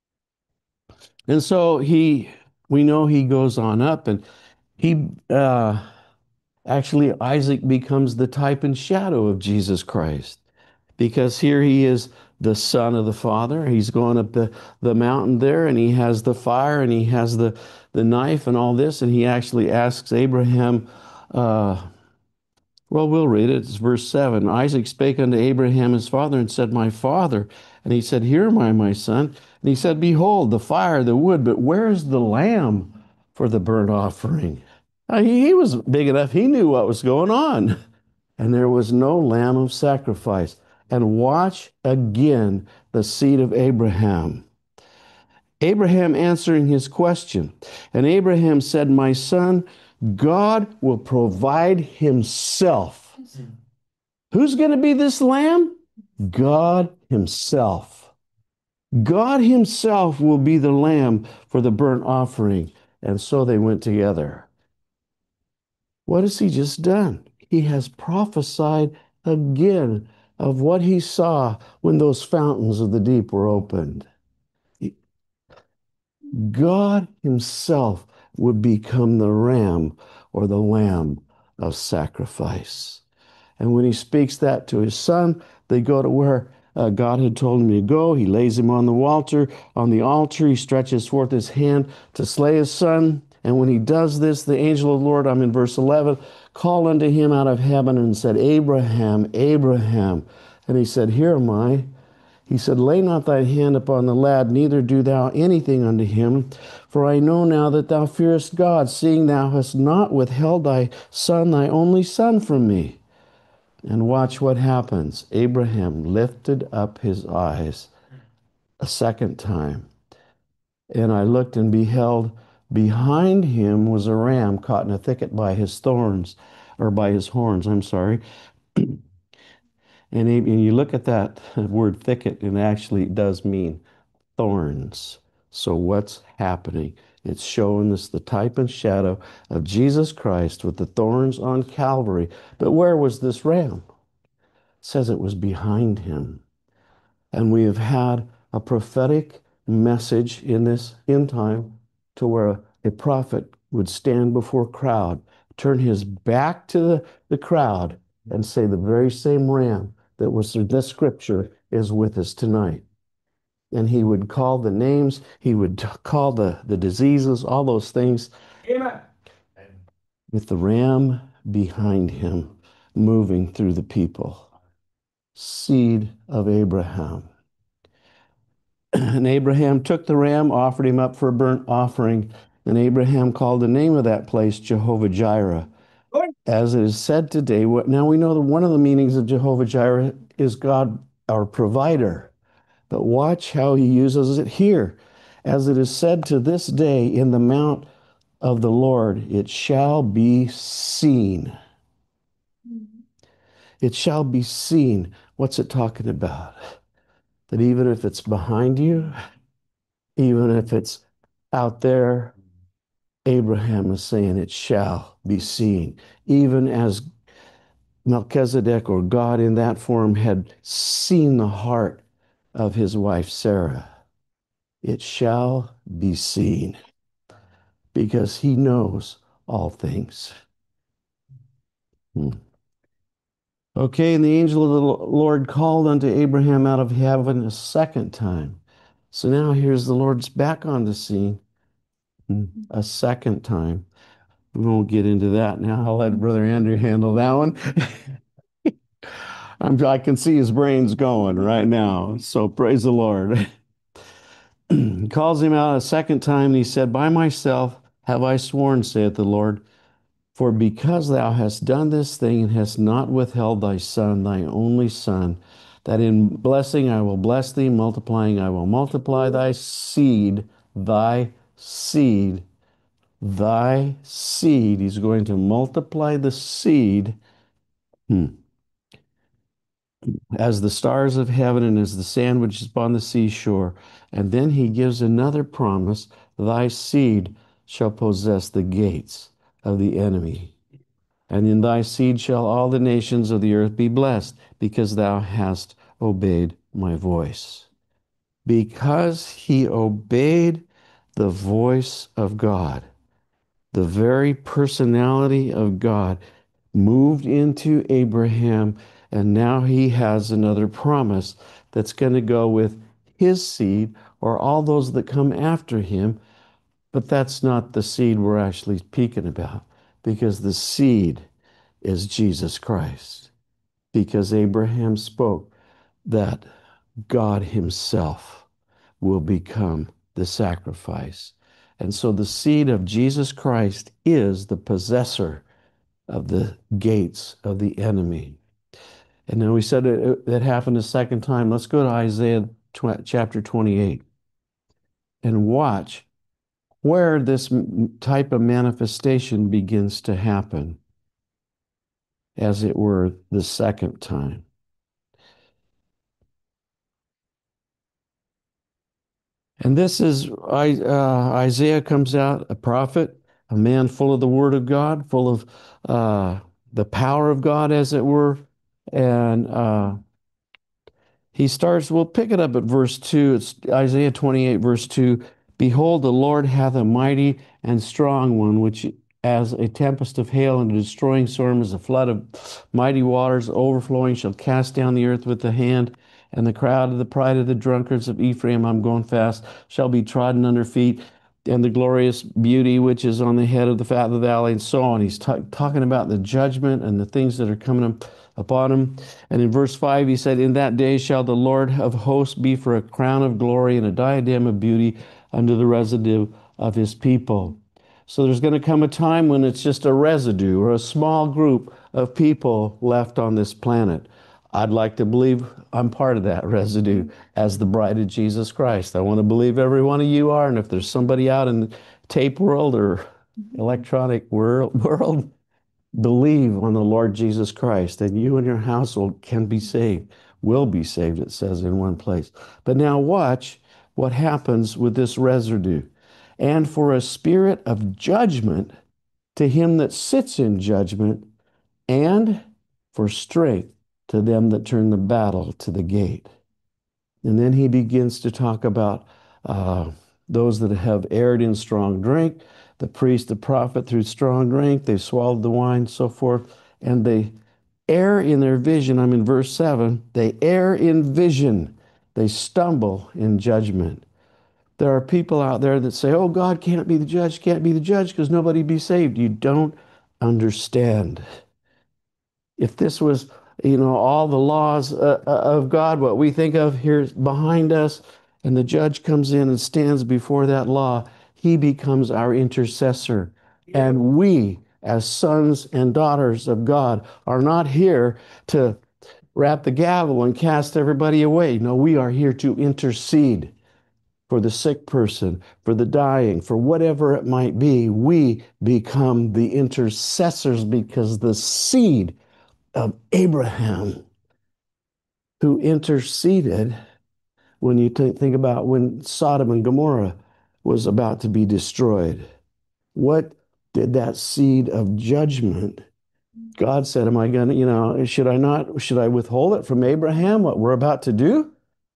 And so he, we know he goes on up, and he, uh, actually, Isaac becomes the type and shadow of Jesus Christ, because here he is the son of the Father. He's going up the, the mountain there, and he has the fire, and he has the, the knife and all this, and he actually asks Abraham, uh, well, we'll read it. It's verse seven. Isaac spake unto Abraham his father, and said, My father. And he said, Here am I, my son. And he said, Behold, the fire, the wood, but where is the lamb for the burnt offering? Uh, he, he was big enough. He knew what was going on. And there was no lamb of sacrifice. And watch again the seed of Abraham. Abraham answering his question. And Abraham said, My son, God will provide himself. Who's going to be this lamb? God himself. God himself will be the lamb for the burnt offering. And so they went together. What has he just done? He has prophesied again of what he saw when those fountains of the deep were opened. God himself would become the ram, or the lamb of sacrifice. And when he speaks that to his son, they go to where uh, God had told him to go. He lays him on the altar. On the altar, he stretches forth his hand to slay his son. And when he does this, the angel of the Lord, I'm in verse eleven, called unto him out of heaven and said, Abraham, Abraham. And he said, Here am I. He said, lay not thy hand upon the lad, neither do thou anything unto him. For I know now that thou fearest God, seeing thou hast not withheld thy son, thy only son, from me. And watch what happens. Abraham lifted up his eyes a second time. And I looked and beheld, behind him was a ram caught in a thicket by his thorns, or by his horns, I'm sorry. And, and you look at that word thicket, and actually it does mean thorns. So what's happening? It's showing us the type and shadow of Jesus Christ with the thorns on Calvary. But where was this ram? It says it was behind him. And we have had a prophetic message in this end time to where a, a prophet would stand before a crowd, turn his back to the, the crowd, and say the very same ram that was in this scripture is with us tonight. And he would call the names, he would call the, the diseases, all those things. Amen. With the ram behind him moving through the people. Seed of Abraham. And Abraham took the ram, offered him up for a burnt offering, and Abraham called the name of that place Jehovah Jireh. As it is said today, now we know that one of the meanings of Jehovah Jireh is God, our provider. But watch how he uses it here. As it is said to this day, in the mount of the Lord, it shall be seen. It shall be seen. What's it talking about? That even if it's behind you, even if it's out there, Abraham is saying it shall be seen. Even as Melchizedek, or God in that form, had seen the heart of his wife Sarah, it shall be seen, because he knows all things. Hmm. Okay, and the angel of the Lord called unto Abraham out of heaven a second time. So now here's the Lord's back on the scene a second time. We won't get into that now. I'll let Brother Andrew handle that one. I'm, I can see his brain's going right now. So praise the Lord. He calls him out a second time, and he said, by myself have I sworn, saith the Lord, for because thou hast done this thing and hast not withheld thy son, thy only son, that in blessing I will bless thee, multiplying I will multiply thy seed, thy seed, thy seed. He's going to multiply the seed hmm, as the stars of heaven and as the sand which is upon the seashore. And then he gives another promise, thy seed shall possess the gates of the enemy. And in thy seed shall all the nations of the earth be blessed, because thou hast obeyed my voice. Because he obeyed the voice of God, the very personality of God moved into Abraham, and now he has another promise that's going to go with his seed, or all those that come after him. But that's not the seed we're actually speaking about, because the seed is Jesus Christ. Because Abraham spoke that God himself will become the sacrifice. And so the seed of Jesus Christ is the possessor of the gates of the enemy. And now we said it, it happened a second time. Let's go to Isaiah chapter twenty-eight and watch where this type of manifestation begins to happen, as it were, the second time. And this is, uh, Isaiah comes out, a prophet, a man full of the word of God, full of uh, the power of God, as it were. And uh, he starts, we'll pick it up at verse two. It's Isaiah twenty-eight, verse two. Behold, the Lord hath a mighty and strong one, which as a tempest of hail and a destroying storm, as a flood of mighty waters overflowing, shall cast down the earth with the hand. And the crowd of the pride of the drunkards of Ephraim, I'm going fast, shall be trodden under feet. and the glorious beauty which is on the head of the fat of the valley, and so on. He's ta- talking about the judgment and the things that are coming up, upon him. And in verse five, he said, "In that day shall the Lord of hosts be for a crown of glory and a diadem of beauty unto the residue of his people." So there's going to come a time when it's just a residue or a small group of people left on this planet. I'd like to believe I'm part of that residue as the bride of Jesus Christ. I want to believe every one of you are. And if there's somebody out in the tape world or electronic world, world believe on the Lord Jesus Christ, and you and your household can be saved, will be saved, it says in one place. But now watch what happens with this residue. "And for a spirit of judgment to him that sits in judgment, and for strength to them that turn the battle to the gate." And then he begins to talk about uh, those that have erred in strong drink, the priest, the prophet through strong drink, they swallowed the wine, so forth, and they err in their vision. I'm in verse seven. They err in vision. They stumble in judgment. There are people out there that say, "Oh, God can't be the judge, can't be the judge because nobody be saved." You don't understand. If this was, you know, all the laws uh, of God, what we think of here behind us, and the judge comes in and stands before that law, he becomes our intercessor. And we, as sons and daughters of God, are not here to wrap the gavel and cast everybody away. No, we are here to intercede for the sick person, for the dying, for whatever it might be. We become the intercessors because the seed of Abraham, who interceded when you t- think about when Sodom and Gomorrah was about to be destroyed. What did that seed of judgment? God said, "Am I going to, you know, should I not, should I withhold it from Abraham, what we're about to do?"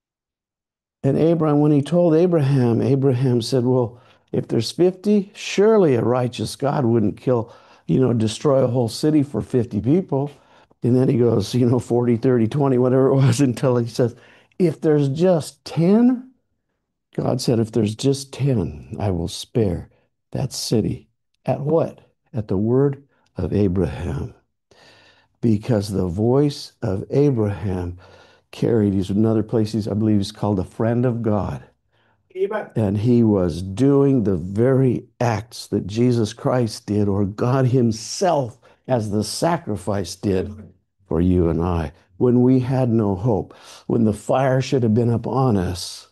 And Abraham, when he told Abraham, Abraham said, "Well, if there's fifty, surely a righteous God wouldn't kill, you know, destroy a whole city for fifty people." And then he goes, you know, forty, thirty, twenty, whatever it was, until he says, "If there's just ten," God said, "if there's just ten, I will spare that city." At what? At the word of Abraham. Because the voice of Abraham carried, he's another place, he's, I believe he's called a friend of God. Amen. And he was doing the very acts that Jesus Christ did, or God himself as the sacrifice did for you and I. When we had no hope, when the fire should have been upon us,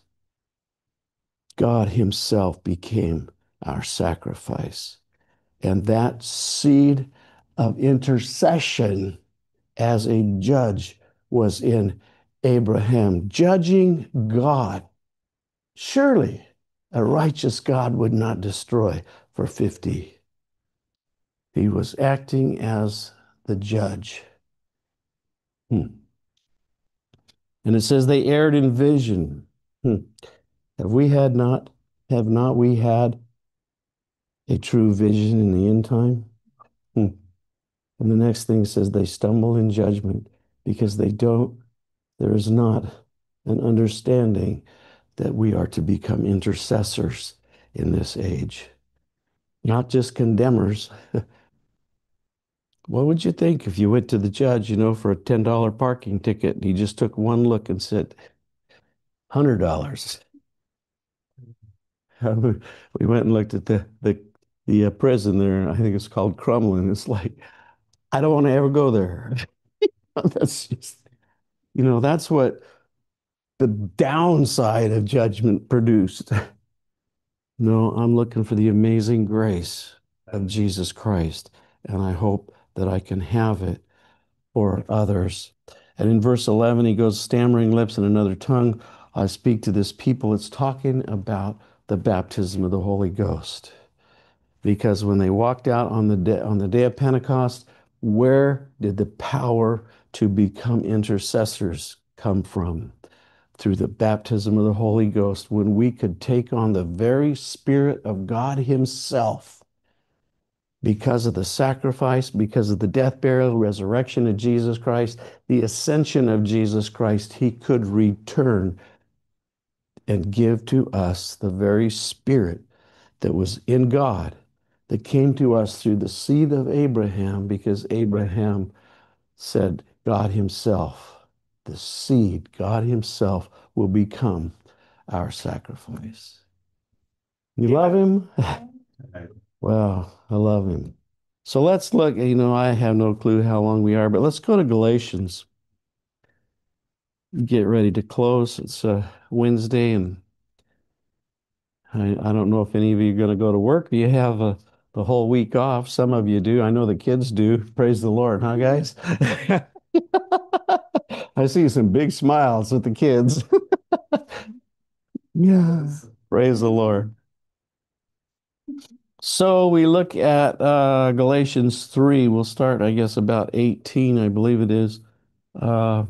God himself became our sacrifice. And that seed of intercession as a judge was in Abraham, judging God. Surely a righteous God would not destroy for fifty. He was acting as the judge. Hmm. And it says they erred in vision. Hmm. Have we had not, have not we had a true vision in the end time? Hmm. And the next thing says they stumble in judgment because they don't, there is not an understanding that we are to become intercessors in this age, not just condemners. What would you think if you went to the judge, you know, for a ten dollar parking ticket, and he just took one look and said, one hundred dollars? We went and looked at the the, the uh, prison there, and I think it's called Crumlin. It's like, I don't want to ever go there. That's just, you know, that's what the downside of judgment produced. No, I'm looking for the amazing grace of Jesus Christ, and I hope that I can have it for others. And in verse eleven, he goes, "Stammering lips and another tongue, I speak to this people." It's talking about the baptism of the Holy Ghost. Because when they walked out on the day, on the day of Pentecost, where did the power to become intercessors come from? Through the baptism of the Holy Ghost, when we could take on the very Spirit of God himself. Because of the sacrifice, because of the death, burial, resurrection of Jesus Christ, the ascension of Jesus Christ, he could return and give to us the very Spirit that was in God, that came to us through the seed of Abraham, because Abraham said, God himself, the seed, God himself will become our sacrifice. You love him? Well, I love him. So let's look, you know, I have no clue how long we are, but let's go to Galatians. Get ready to close. It's uh, Wednesday, and I, I don't know if any of you are going to go to work. Do you have uh, the whole week off? Some of you do. I know the kids do. Praise the Lord, huh, guys? I see some big smiles with the kids. Yeah. Praise the Lord. So we look at uh, Galatians three. We'll start, I guess, about eighteen, I believe it is. Uh,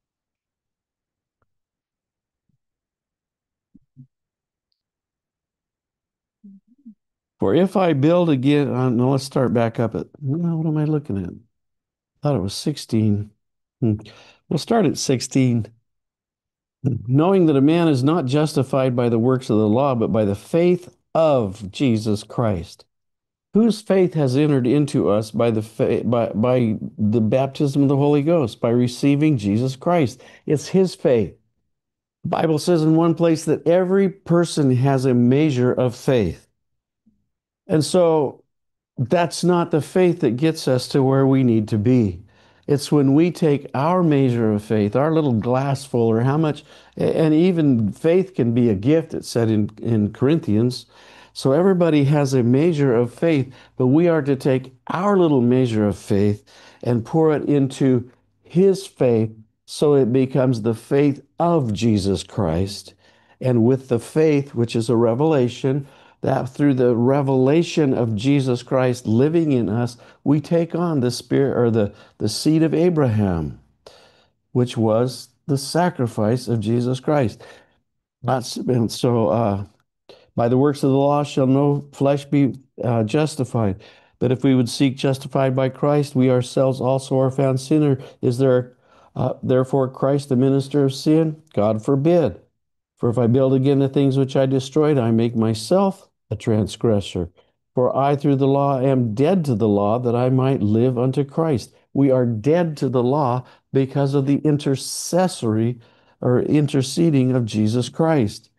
For if I build again, uh, no, let's start back up at, no, what am I looking at? I thought it was sixteen. Hmm. We'll start at sixteen. Knowing that a man is not justified by the works of the law, but by the faith of Jesus Christ, whose faith has entered into us by the fa- by, by the baptism of the Holy Ghost, by receiving Jesus Christ. It's his faith. The Bible says in one place that every person has a measure of faith. And so that's not the faith that gets us to where we need to be. It's when we take our measure of faith, our little glass full, or how much, and even faith can be a gift, it said in, in Corinthians. So everybody has a measure of faith, but we are to take our little measure of faith and pour it into his faith so it becomes the faith of Jesus Christ. And with the faith, which is a revelation, that through the revelation of Jesus Christ living in us, we take on the spirit or the, the seed of Abraham, which was the sacrifice of Jesus Christ. That's, and so uh, by the works of the law shall no flesh be uh, justified. But if we would seek justified by Christ, we ourselves also are found sinner. Is there uh, therefore Christ the minister of sin? God forbid. For if I build again the things which I destroyed, I make myself a transgressor. For I through the law am dead to the law, that I might live unto Christ. We are dead to the law because of the intercessory or interceding of Jesus Christ.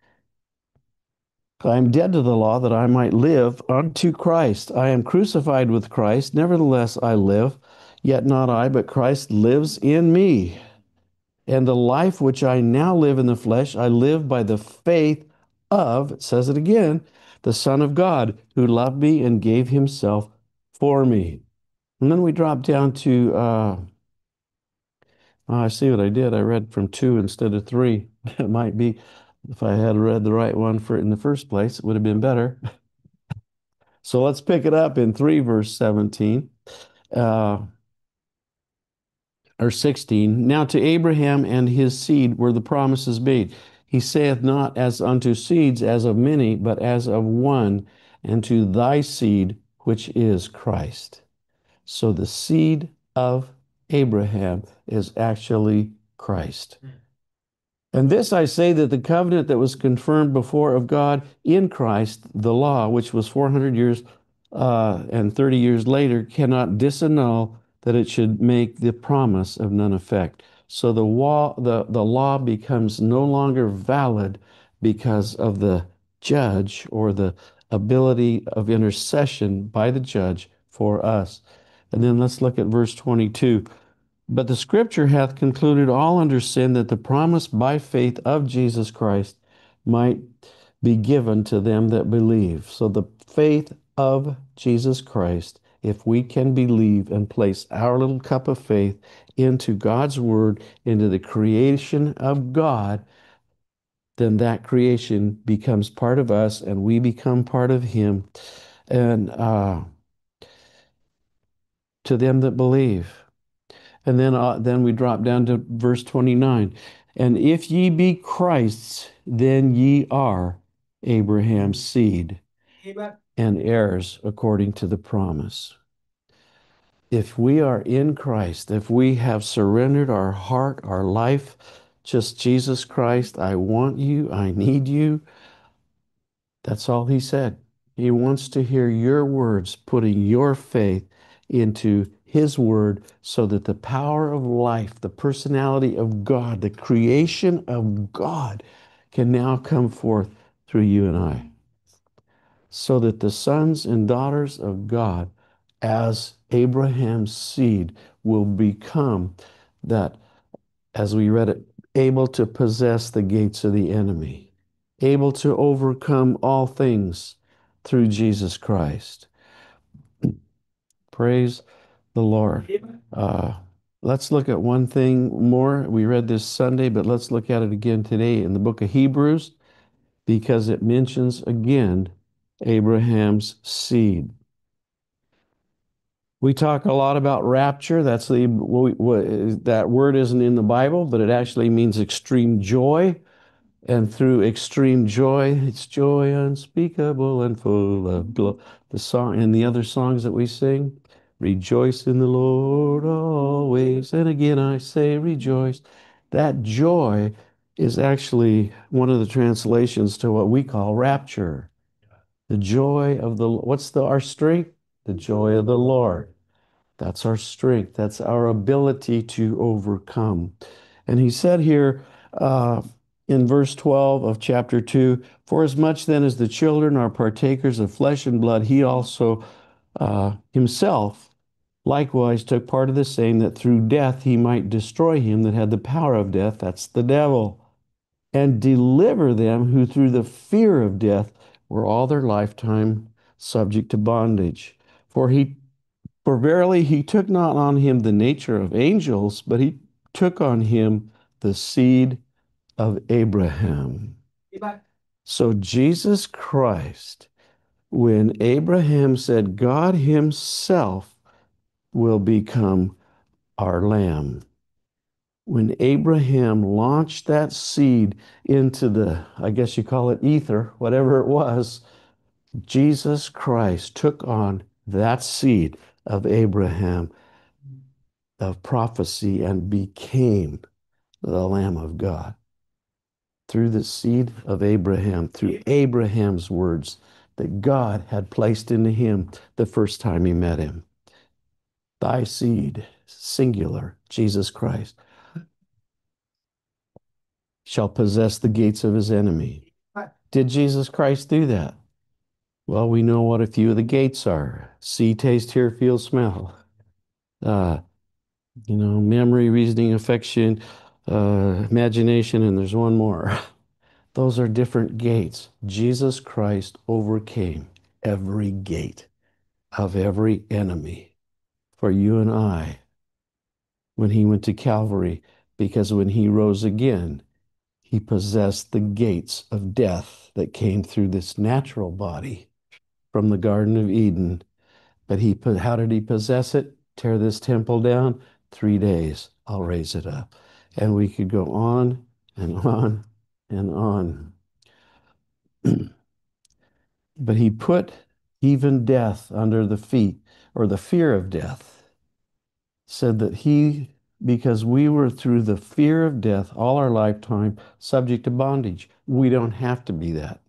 I am dead to the law that I might live unto Christ. I am crucified with Christ, nevertheless I live, yet not I, but Christ lives in me. And the life which I now live in the flesh, I live by the faith of, it says it again, the Son of God, who loved me and gave himself for me. And then we drop down to, uh, oh, I see what I did. I read from two instead of three. It might be, if I had read the right one for it in the first place, it would have been better. So let's pick it up in three, verse seventeen. Uh, or sixteen, now to Abraham and his seed were the promises made. He saith not as unto seeds as of many, but as of one, and to thy seed, which is Christ. So the seed of Abraham is actually Christ. And this I say, that the covenant that was confirmed before of God in Christ, the law, which was four hundred years uh, and thirty years later, cannot disannul that it should make the promise of none effect. So the law, the, the law becomes no longer valid because of the judge or the ability of intercession by the judge for us. And then let's look at verse twenty-two. But the scripture hath concluded all under sin, that the promise by faith of Jesus Christ might be given to them that believe. So the faith of Jesus Christ, if we can believe and place our little cup of faith into God's word, into the creation of God, then that creation becomes part of us and we become part of him. And uh, to them that believe. And then, uh, then we drop down to verse twenty-nine. And if ye be Christ's, then ye are Abraham's seed and heirs according to the promise. If we are in Christ, if we have surrendered our heart, our life, just Jesus Christ, I want you, I need you. That's all he said. He wants to hear your words, putting your faith into His word so that the power of life, the personality of God, the creation of God can now come forth through you and I. So that the sons and daughters of God, as Abraham's seed, will become that, as we read it, able to possess the gates of the enemy, able to overcome all things through Jesus Christ. Praise the Lord. Uh, let's look at one thing more. We read this Sunday, but let's look at it again today in the book of Hebrews, because it mentions again Abraham's seed. We talk a lot about rapture. That's the that word isn't in the Bible, but it actually means extreme joy. And through extreme joy, it's joy unspeakable and full of glory. The song and the other songs that we sing, rejoice in the Lord always. And again, I say rejoice. That joy is actually one of the translations to what we call rapture. The joy of the, what's the, our strength? The joy of the Lord. That's our strength. That's our ability to overcome. And he said here, uh, in verse twelve of chapter two, for as much then as the children are partakers of flesh and blood, he also uh, himself likewise took part of the same, that through death he might destroy him that had the power of death, that's the devil, and deliver them who through the fear of death were all their lifetime subject to bondage. For he, for verily he took not on him the nature of angels, but he took on him the seed of Abraham. So Jesus Christ, when Abraham said God himself will become our lamb, when Abraham launched that seed into the, I guess you call it ether, whatever it was, Jesus Christ took on that seed of Abraham, of prophecy, and became the Lamb of God. Through the seed of Abraham, through Abraham's words that God had placed into him the first time he met him. Thy seed, singular, Jesus Christ, shall possess the gates of his enemy. Did Jesus Christ do that? Well, we know what a few of the gates are. See, taste, hear, feel, smell. Uh, you know, memory, reasoning, affection, uh, imagination, and there's one more. Those are different gates. Jesus Christ overcame every gate of every enemy for you and I when he went to Calvary, because when he rose again, he possessed the gates of death that came through this natural body from the Garden of Eden. But he, how did he possess it? Tear this temple down, three days, I'll raise it up. And we could go on and on and on. But he put even death under the feet, or the fear of death. Said that he, because we were through the fear of death all our lifetime, subject to bondage. We don't have to be that.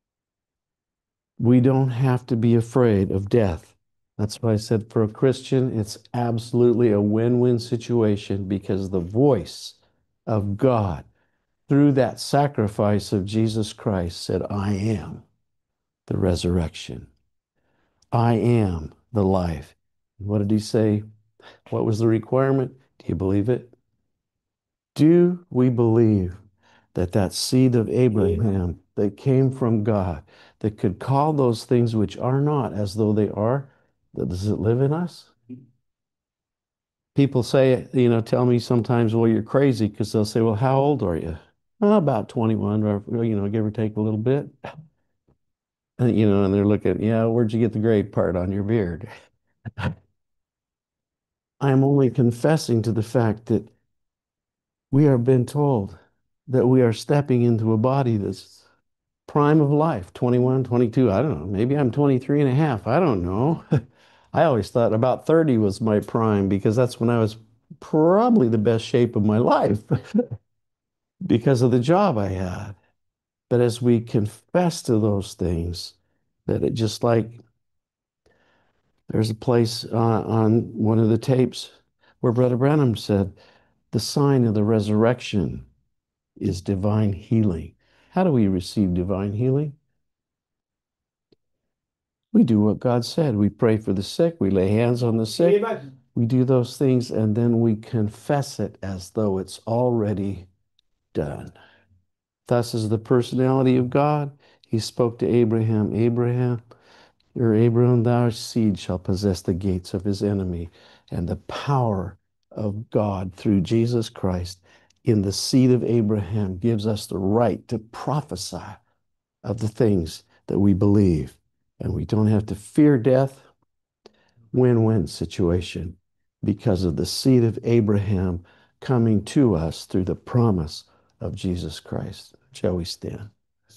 We don't have to be afraid of death. That's why I said for a Christian, it's absolutely a win-win situation, because the voice of God through that sacrifice of Jesus Christ said, I am the resurrection. I am the life. What did he say? What was the requirement? Do you believe it? Do we believe that that seed of Abraham that came from God, that could call those things which are not as though they are, does it live in us? People say, you know, tell me sometimes, well, you're crazy, because they'll say, well, how old are you? Oh, about twenty-one, or, you know, give or take a little bit. And, you know, and they're looking, yeah, where'd you get the gray part on your beard? I'm only confessing to the fact that we are been told that we are stepping into a body that's prime of life, twenty-one, twenty-two, I don't know. Maybe I'm twenty-three and a half. I don't know. I always thought about thirty was my prime, because that's when I was probably the best shape of my life because of the job I had. But as we confess to those things, That it just like there's a place uh, on one of the tapes where Brother Branham said, the sign of the resurrection is divine healing. How do we receive divine healing? We do what God said. We pray for the sick. We lay hands on the sick. Amen. We do those things, and then we confess it as though it's already done. Thus is the personality of God. He spoke to Abraham, Abraham, your Abraham, thy seed shall possess the gates of his enemy. And the power of God through Jesus Christ in the seed of Abraham gives us the right to prophesy of the things that we believe. And we don't have to fear death. Win-win situation because of the seed of Abraham coming to us through the promise of Jesus Christ. Shall we stand?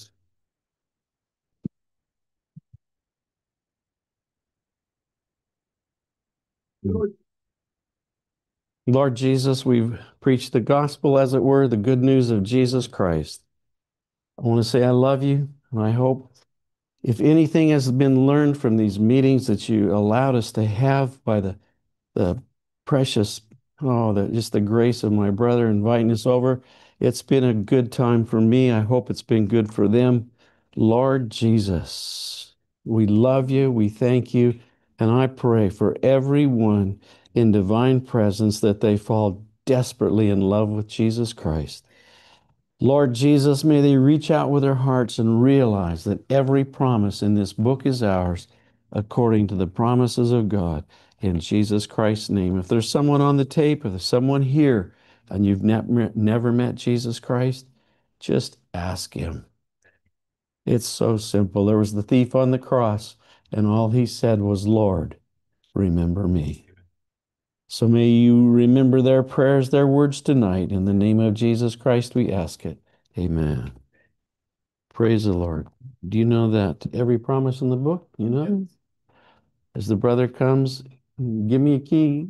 Lord Jesus, we've preached the gospel, as it were, the good news of Jesus Christ. I want to say I love you, and I hope if anything has been learned from these meetings that you allowed us to have by the, the precious, oh, the, just the grace of my brother inviting us over, it's been a good time for me. I hope it's been good for them. Lord Jesus, we love you, we thank you, and I pray for everyone in divine presence that they fall desperately in love with Jesus Christ. Lord Jesus, may they reach out with their hearts and realize that every promise in this book is ours according to the promises of God in Jesus Christ's name. If there's someone on the tape, if there's someone here and you've ne- never met Jesus Christ, just ask him. It's so simple. There was the thief on the cross, and all he said was, Lord, remember me. So may you remember their prayers, their words tonight. In the name of Jesus Christ, we ask it. Amen. Praise the Lord. Do you know that every promise in the book, you know? As the brother comes, give me a key.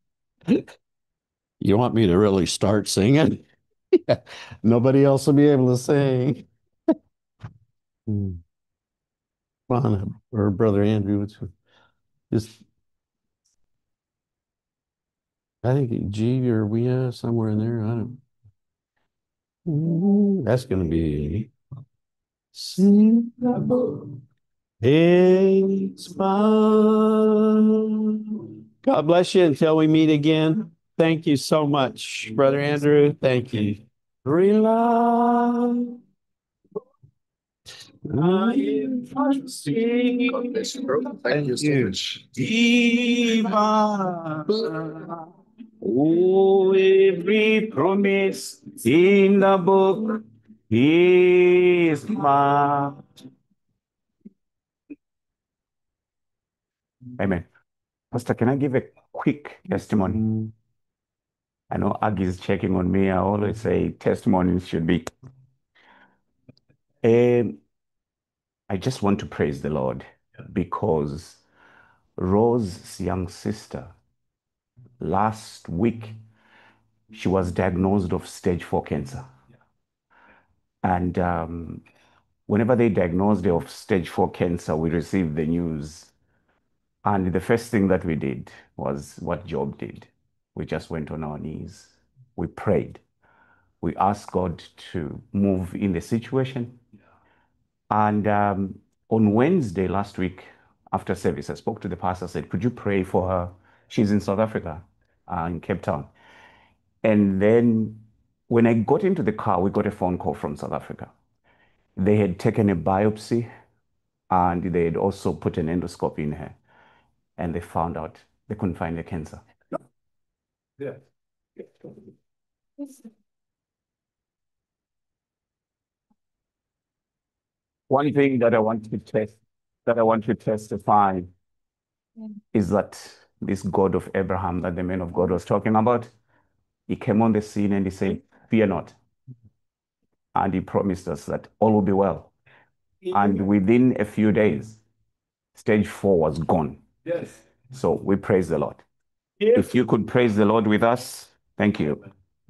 You want me to really start singing? Nobody else will be able to sing. Come on, or Brother Andrew, it's just, I think G or we are somewhere in there. I don't. That's going to be. Sing the book. It's mine. God bless you until we meet again. Thank you so much, Brother Andrew. Thank you. Rely. I am trusting. God bless you, bro. Thank you so much. Divine. Oh, every promise in the book is mine. Amen. Pastor, can I give a quick testimony? I know Aggie is checking on me. I always say testimonies should be. Um, I just want to praise the Lord because Rose's young sister, last week, she was diagnosed of stage four cancer. And um, whenever they diagnosed her of stage four cancer, we received the news. And the first thing that we did was what Job did. We just went on our knees. We prayed. We asked God to move in the situation. And um, on Wednesday last week, after service, I spoke to the pastor, said, could you pray for her? She's in South Africa, uh, in Cape Town. And then when I got into the car, we got a phone call from South Africa. They had taken a biopsy and they had also put an endoscope in her. And they found out they couldn't find the cancer. Yeah. One thing that I want to test, that I want to testify is that this God of Abraham that the man of God was talking about, he came on the scene and he said, fear not. And he promised us that all will be well. And within a few days, stage four was gone. Yes. So we praise the Lord. Yes. If you could praise the Lord with us, thank you.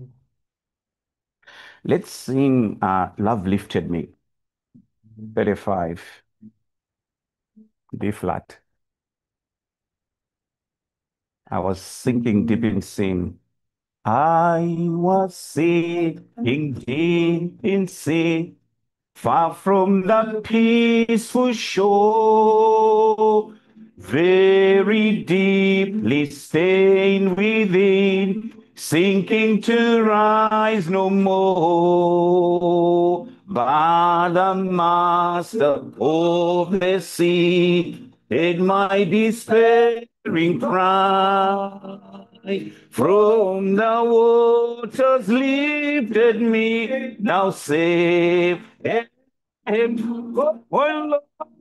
Let's sing uh, Love Lifted Me, thirty-five. D flat. I was sinking deep in sin. I was sinking deep in sin, far from that peaceful shore, very deeply stained within, sinking to rise no more. But the master of the sea heard my despairing cry. From the waters lifted me, now safe and oh Lord,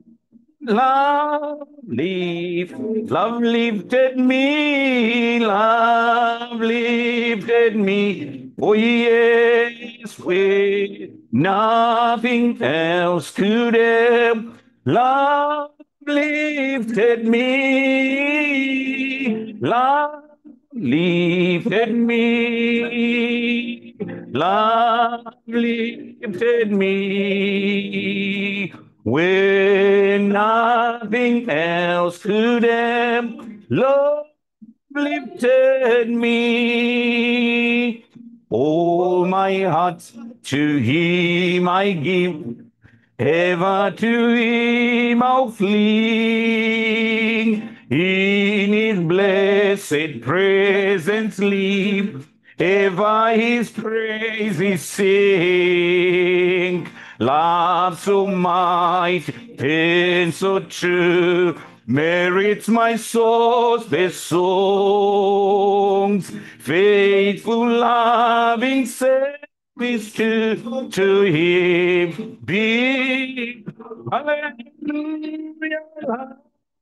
love lift, love lifted me, love lifted me. Oh yes, with nothing else could help. Love lifted me, love lifted me, love lifted me, when nothing else could help. Love lifted me. All my heart to Him I give, ever to Him I'll flee. In His blessed presence live, ever His praises sing. Love so mighty and so true merits my soul's best songs. Faithful, loving service to, to Him be. Hallelujah.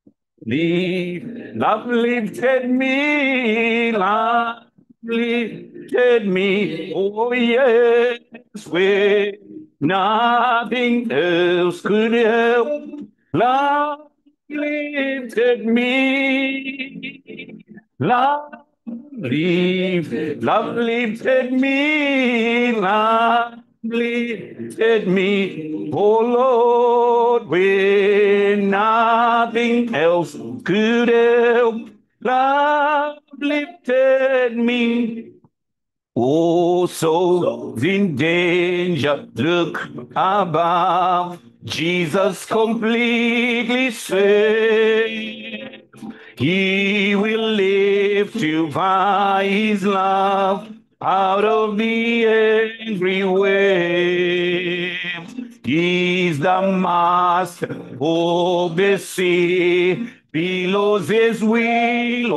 Love lifted me, love lifted me, oh yes, when nothing else could help. Love lifted me, love lifted, love lifted me, love lifted me, oh Lord, when nothing else could help. Love lifted me. Oh, souls in danger, look above. Jesus completely saved. He will lift you by His love out of the angry waves. He's the master of the sea, billows His will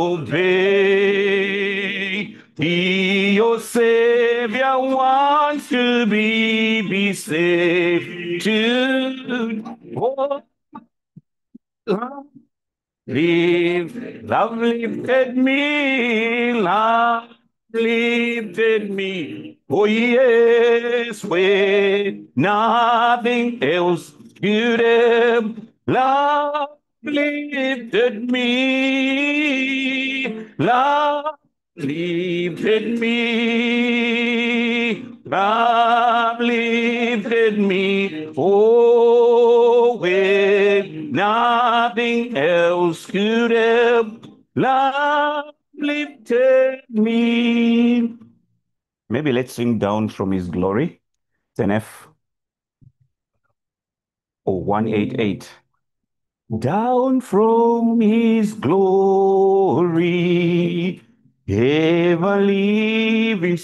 obey. He, your Savior, wants to be, be saved too. Oh, love, live, love lifted me, love lifted me. Oh yes, when nothing else could help, love lifted me, love lifted me, love lifted me, oh, when nothing else could help, love lifted me. Maybe let's sing Down from His Glory. It's an F. Oh, one eighty-eight. Down from His glory, ever living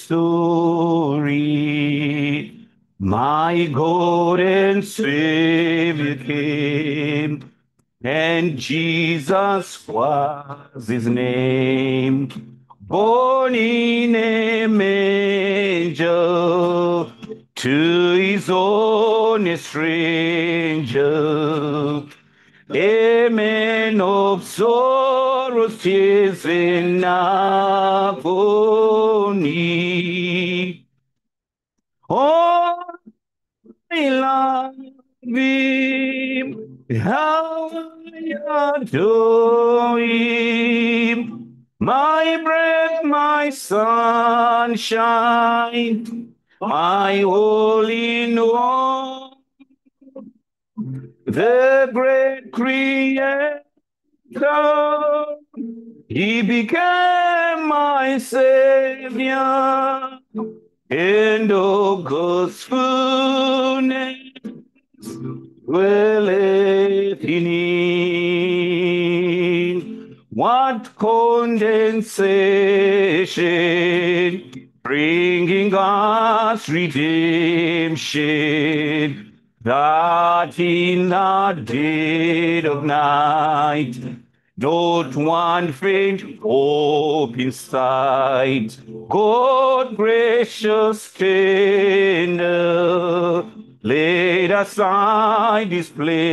story, my God and Savior came, and Jesus was His name. Born in a manger, to His own a stranger, a man of sorrows, tears, and agony. Oh, I love Him, how I adore Him, my breath, my sunshine, my all in all. the great creator. He became my Savior, and oh, God's fullness dwelleth in him. What condensation, bringing us redemption, that in the dead of night, not one faint hope in sight. God gracious tender, laid aside his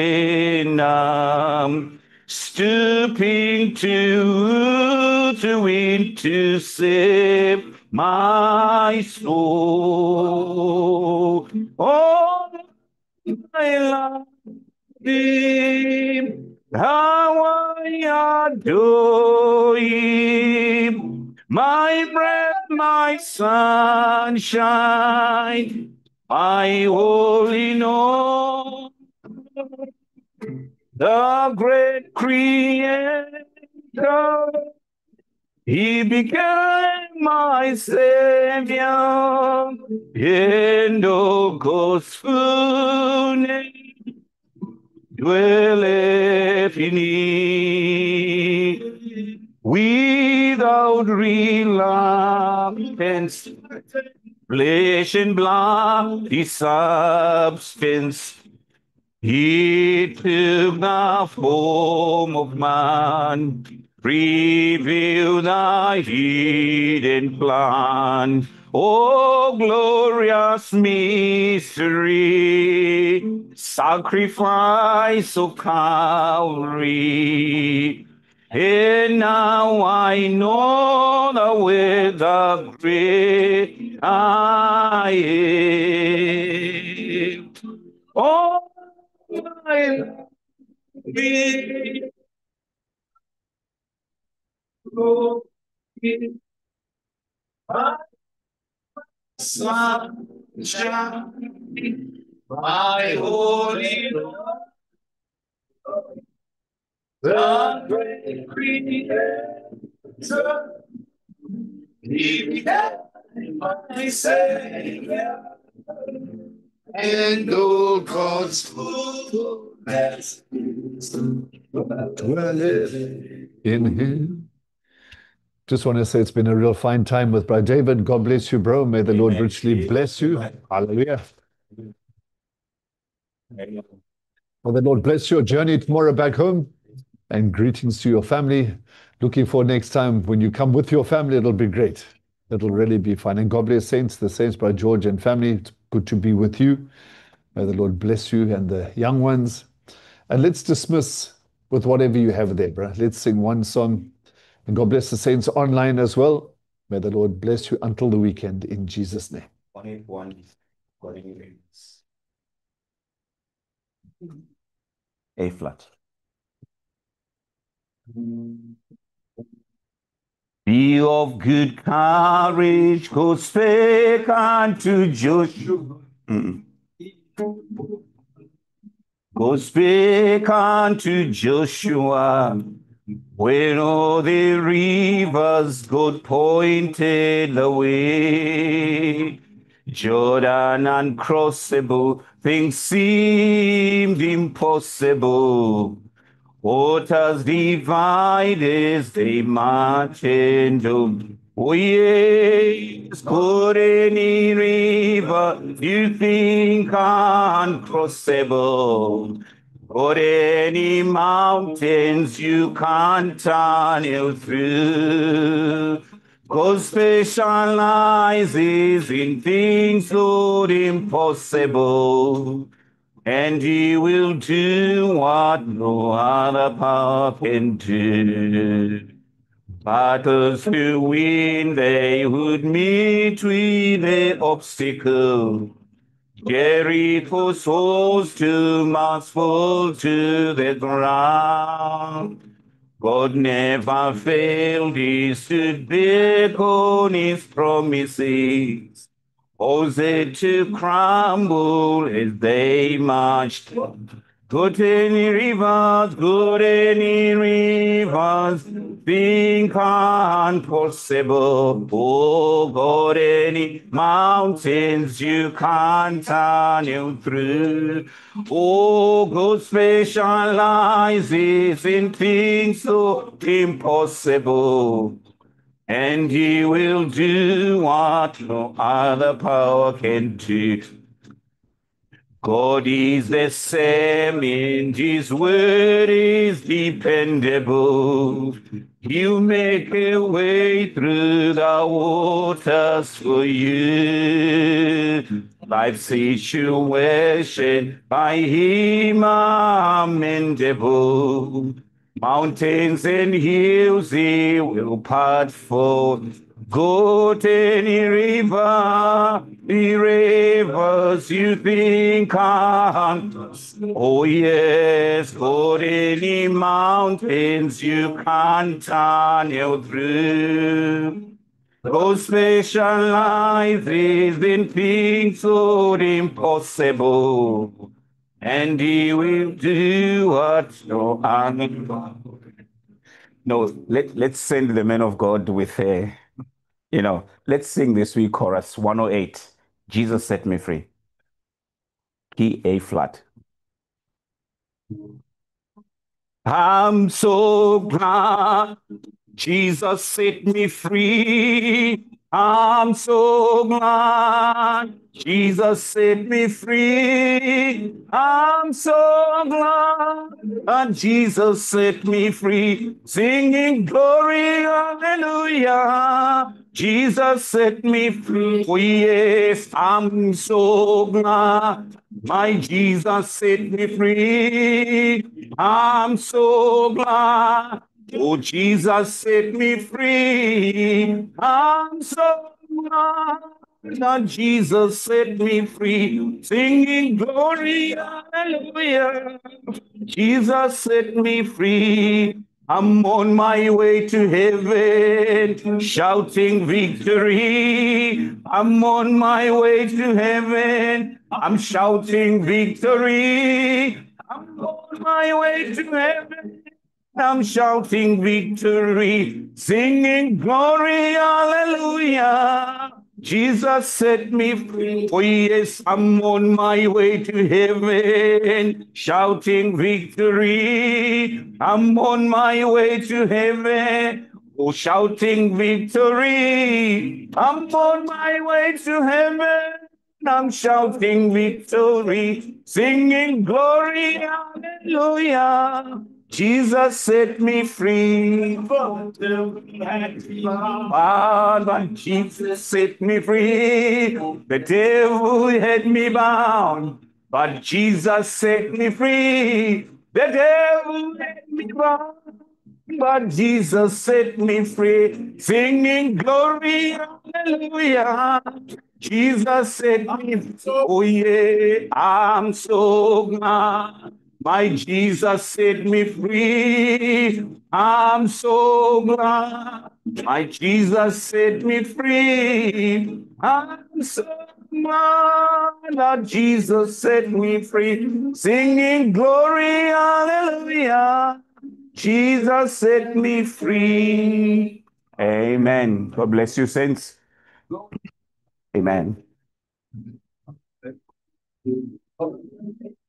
plenum, stooping to, to win to save my soul. Oh, I love him. How I adore him, my breath, my sunshine, my all in all, the great creator. He became my Savior, and oh, God's fullness dwelleth in him. Without reluctance, flesh and blood, his substance, he took the form of man, revealed the hidden plan. Oh, glorious mystery, sacrifice of Calvary. And now I know the way the great I am. Oh, I love thee. Oh, my sunshine, my holy Lord, the great creator, he became my Savior, and all God's fullness dwelleth In him. Just want to say it's been a real fine time with Brother David. God bless you, bro. May the Lord richly bless you. Hallelujah. Well, the Lord bless your journey tomorrow back home, and greetings to your family. Looking forward next time when you come with your family. It'll be great. It'll really be fun. And God bless saints, the saints, Brother George and family. It's good to be with you. May the Lord bless you and the young ones. And let's dismiss with whatever you have there, bro. Let's sing one song. And God bless the saints online as well. May the Lord bless you until the weekend in Jesus' name. one eighty-one, A flat. Be of good courage, go spake unto Joshua. Mm-mm. Go spake unto Joshua, when all the rivers God pointed the way. Jordan uncrossable, things seemed impossible. Waters divide as they march and on. Oh yes, could any river you think uncrossable? Or any mountains you can't tunnel through? God specializes in things thought impossible, and he will do what no other power can do. Battles to win, they would meet with an obstacle. Jericho's walls too much fall to the ground. God never failed, he stood big on his promises. Caused it to crumble as they marched Good any rivers, good any rivers, think impossible. Oh, God, any mountains you can't tunnel through. Oh, God specializes in things so impossible. And he will do what no other power can do. God is the same, and his word is dependable. He'll make a way through the waters for you. Life situation by him are mendable. Mountains and hills he will part for. Go to any river, the rivers you think can't. Oh yes, go to any mountains you can't tunnel through. God specializes in things so impossible, and he will do what no other. No, let, let's send the man of God with a, you know, let's sing this week chorus one oh eight. Jesus set me free. Key A flat. I'm so glad Jesus set me free. I'm so glad Jesus set me free. I'm so glad that Jesus set me free. Singing glory, hallelujah. Jesus set me free. Oh yes, I'm so glad my Jesus set me free. I'm so glad. Oh, Jesus set me free. I'm so glad that Jesus set me free. Singing glory, hallelujah. Jesus set me free. I'm on my way to heaven, shouting victory. I'm on my way to heaven. I'm shouting victory. I'm on my way to heaven. I'm shouting victory, singing glory, hallelujah. Jesus set me free. Oh yes, I'm on my way to heaven, shouting victory. I'm on my way to heaven, oh shouting victory. I'm on my way to heaven. I'm shouting victory, singing glory, hallelujah. Jesus set me free. Father, Jesus set me free. The devil had me bound, but Jesus set me free. The devil had me bound, but Jesus set me free. Singing glory, hallelujah. Jesus set me free. Oh yeah, I'm so glad. My Jesus set me free. I'm so glad. My Jesus set me free. I'm so glad that Jesus set me free. Singing glory, hallelujah. Jesus set me free. Amen. God bless you, saints. Amen.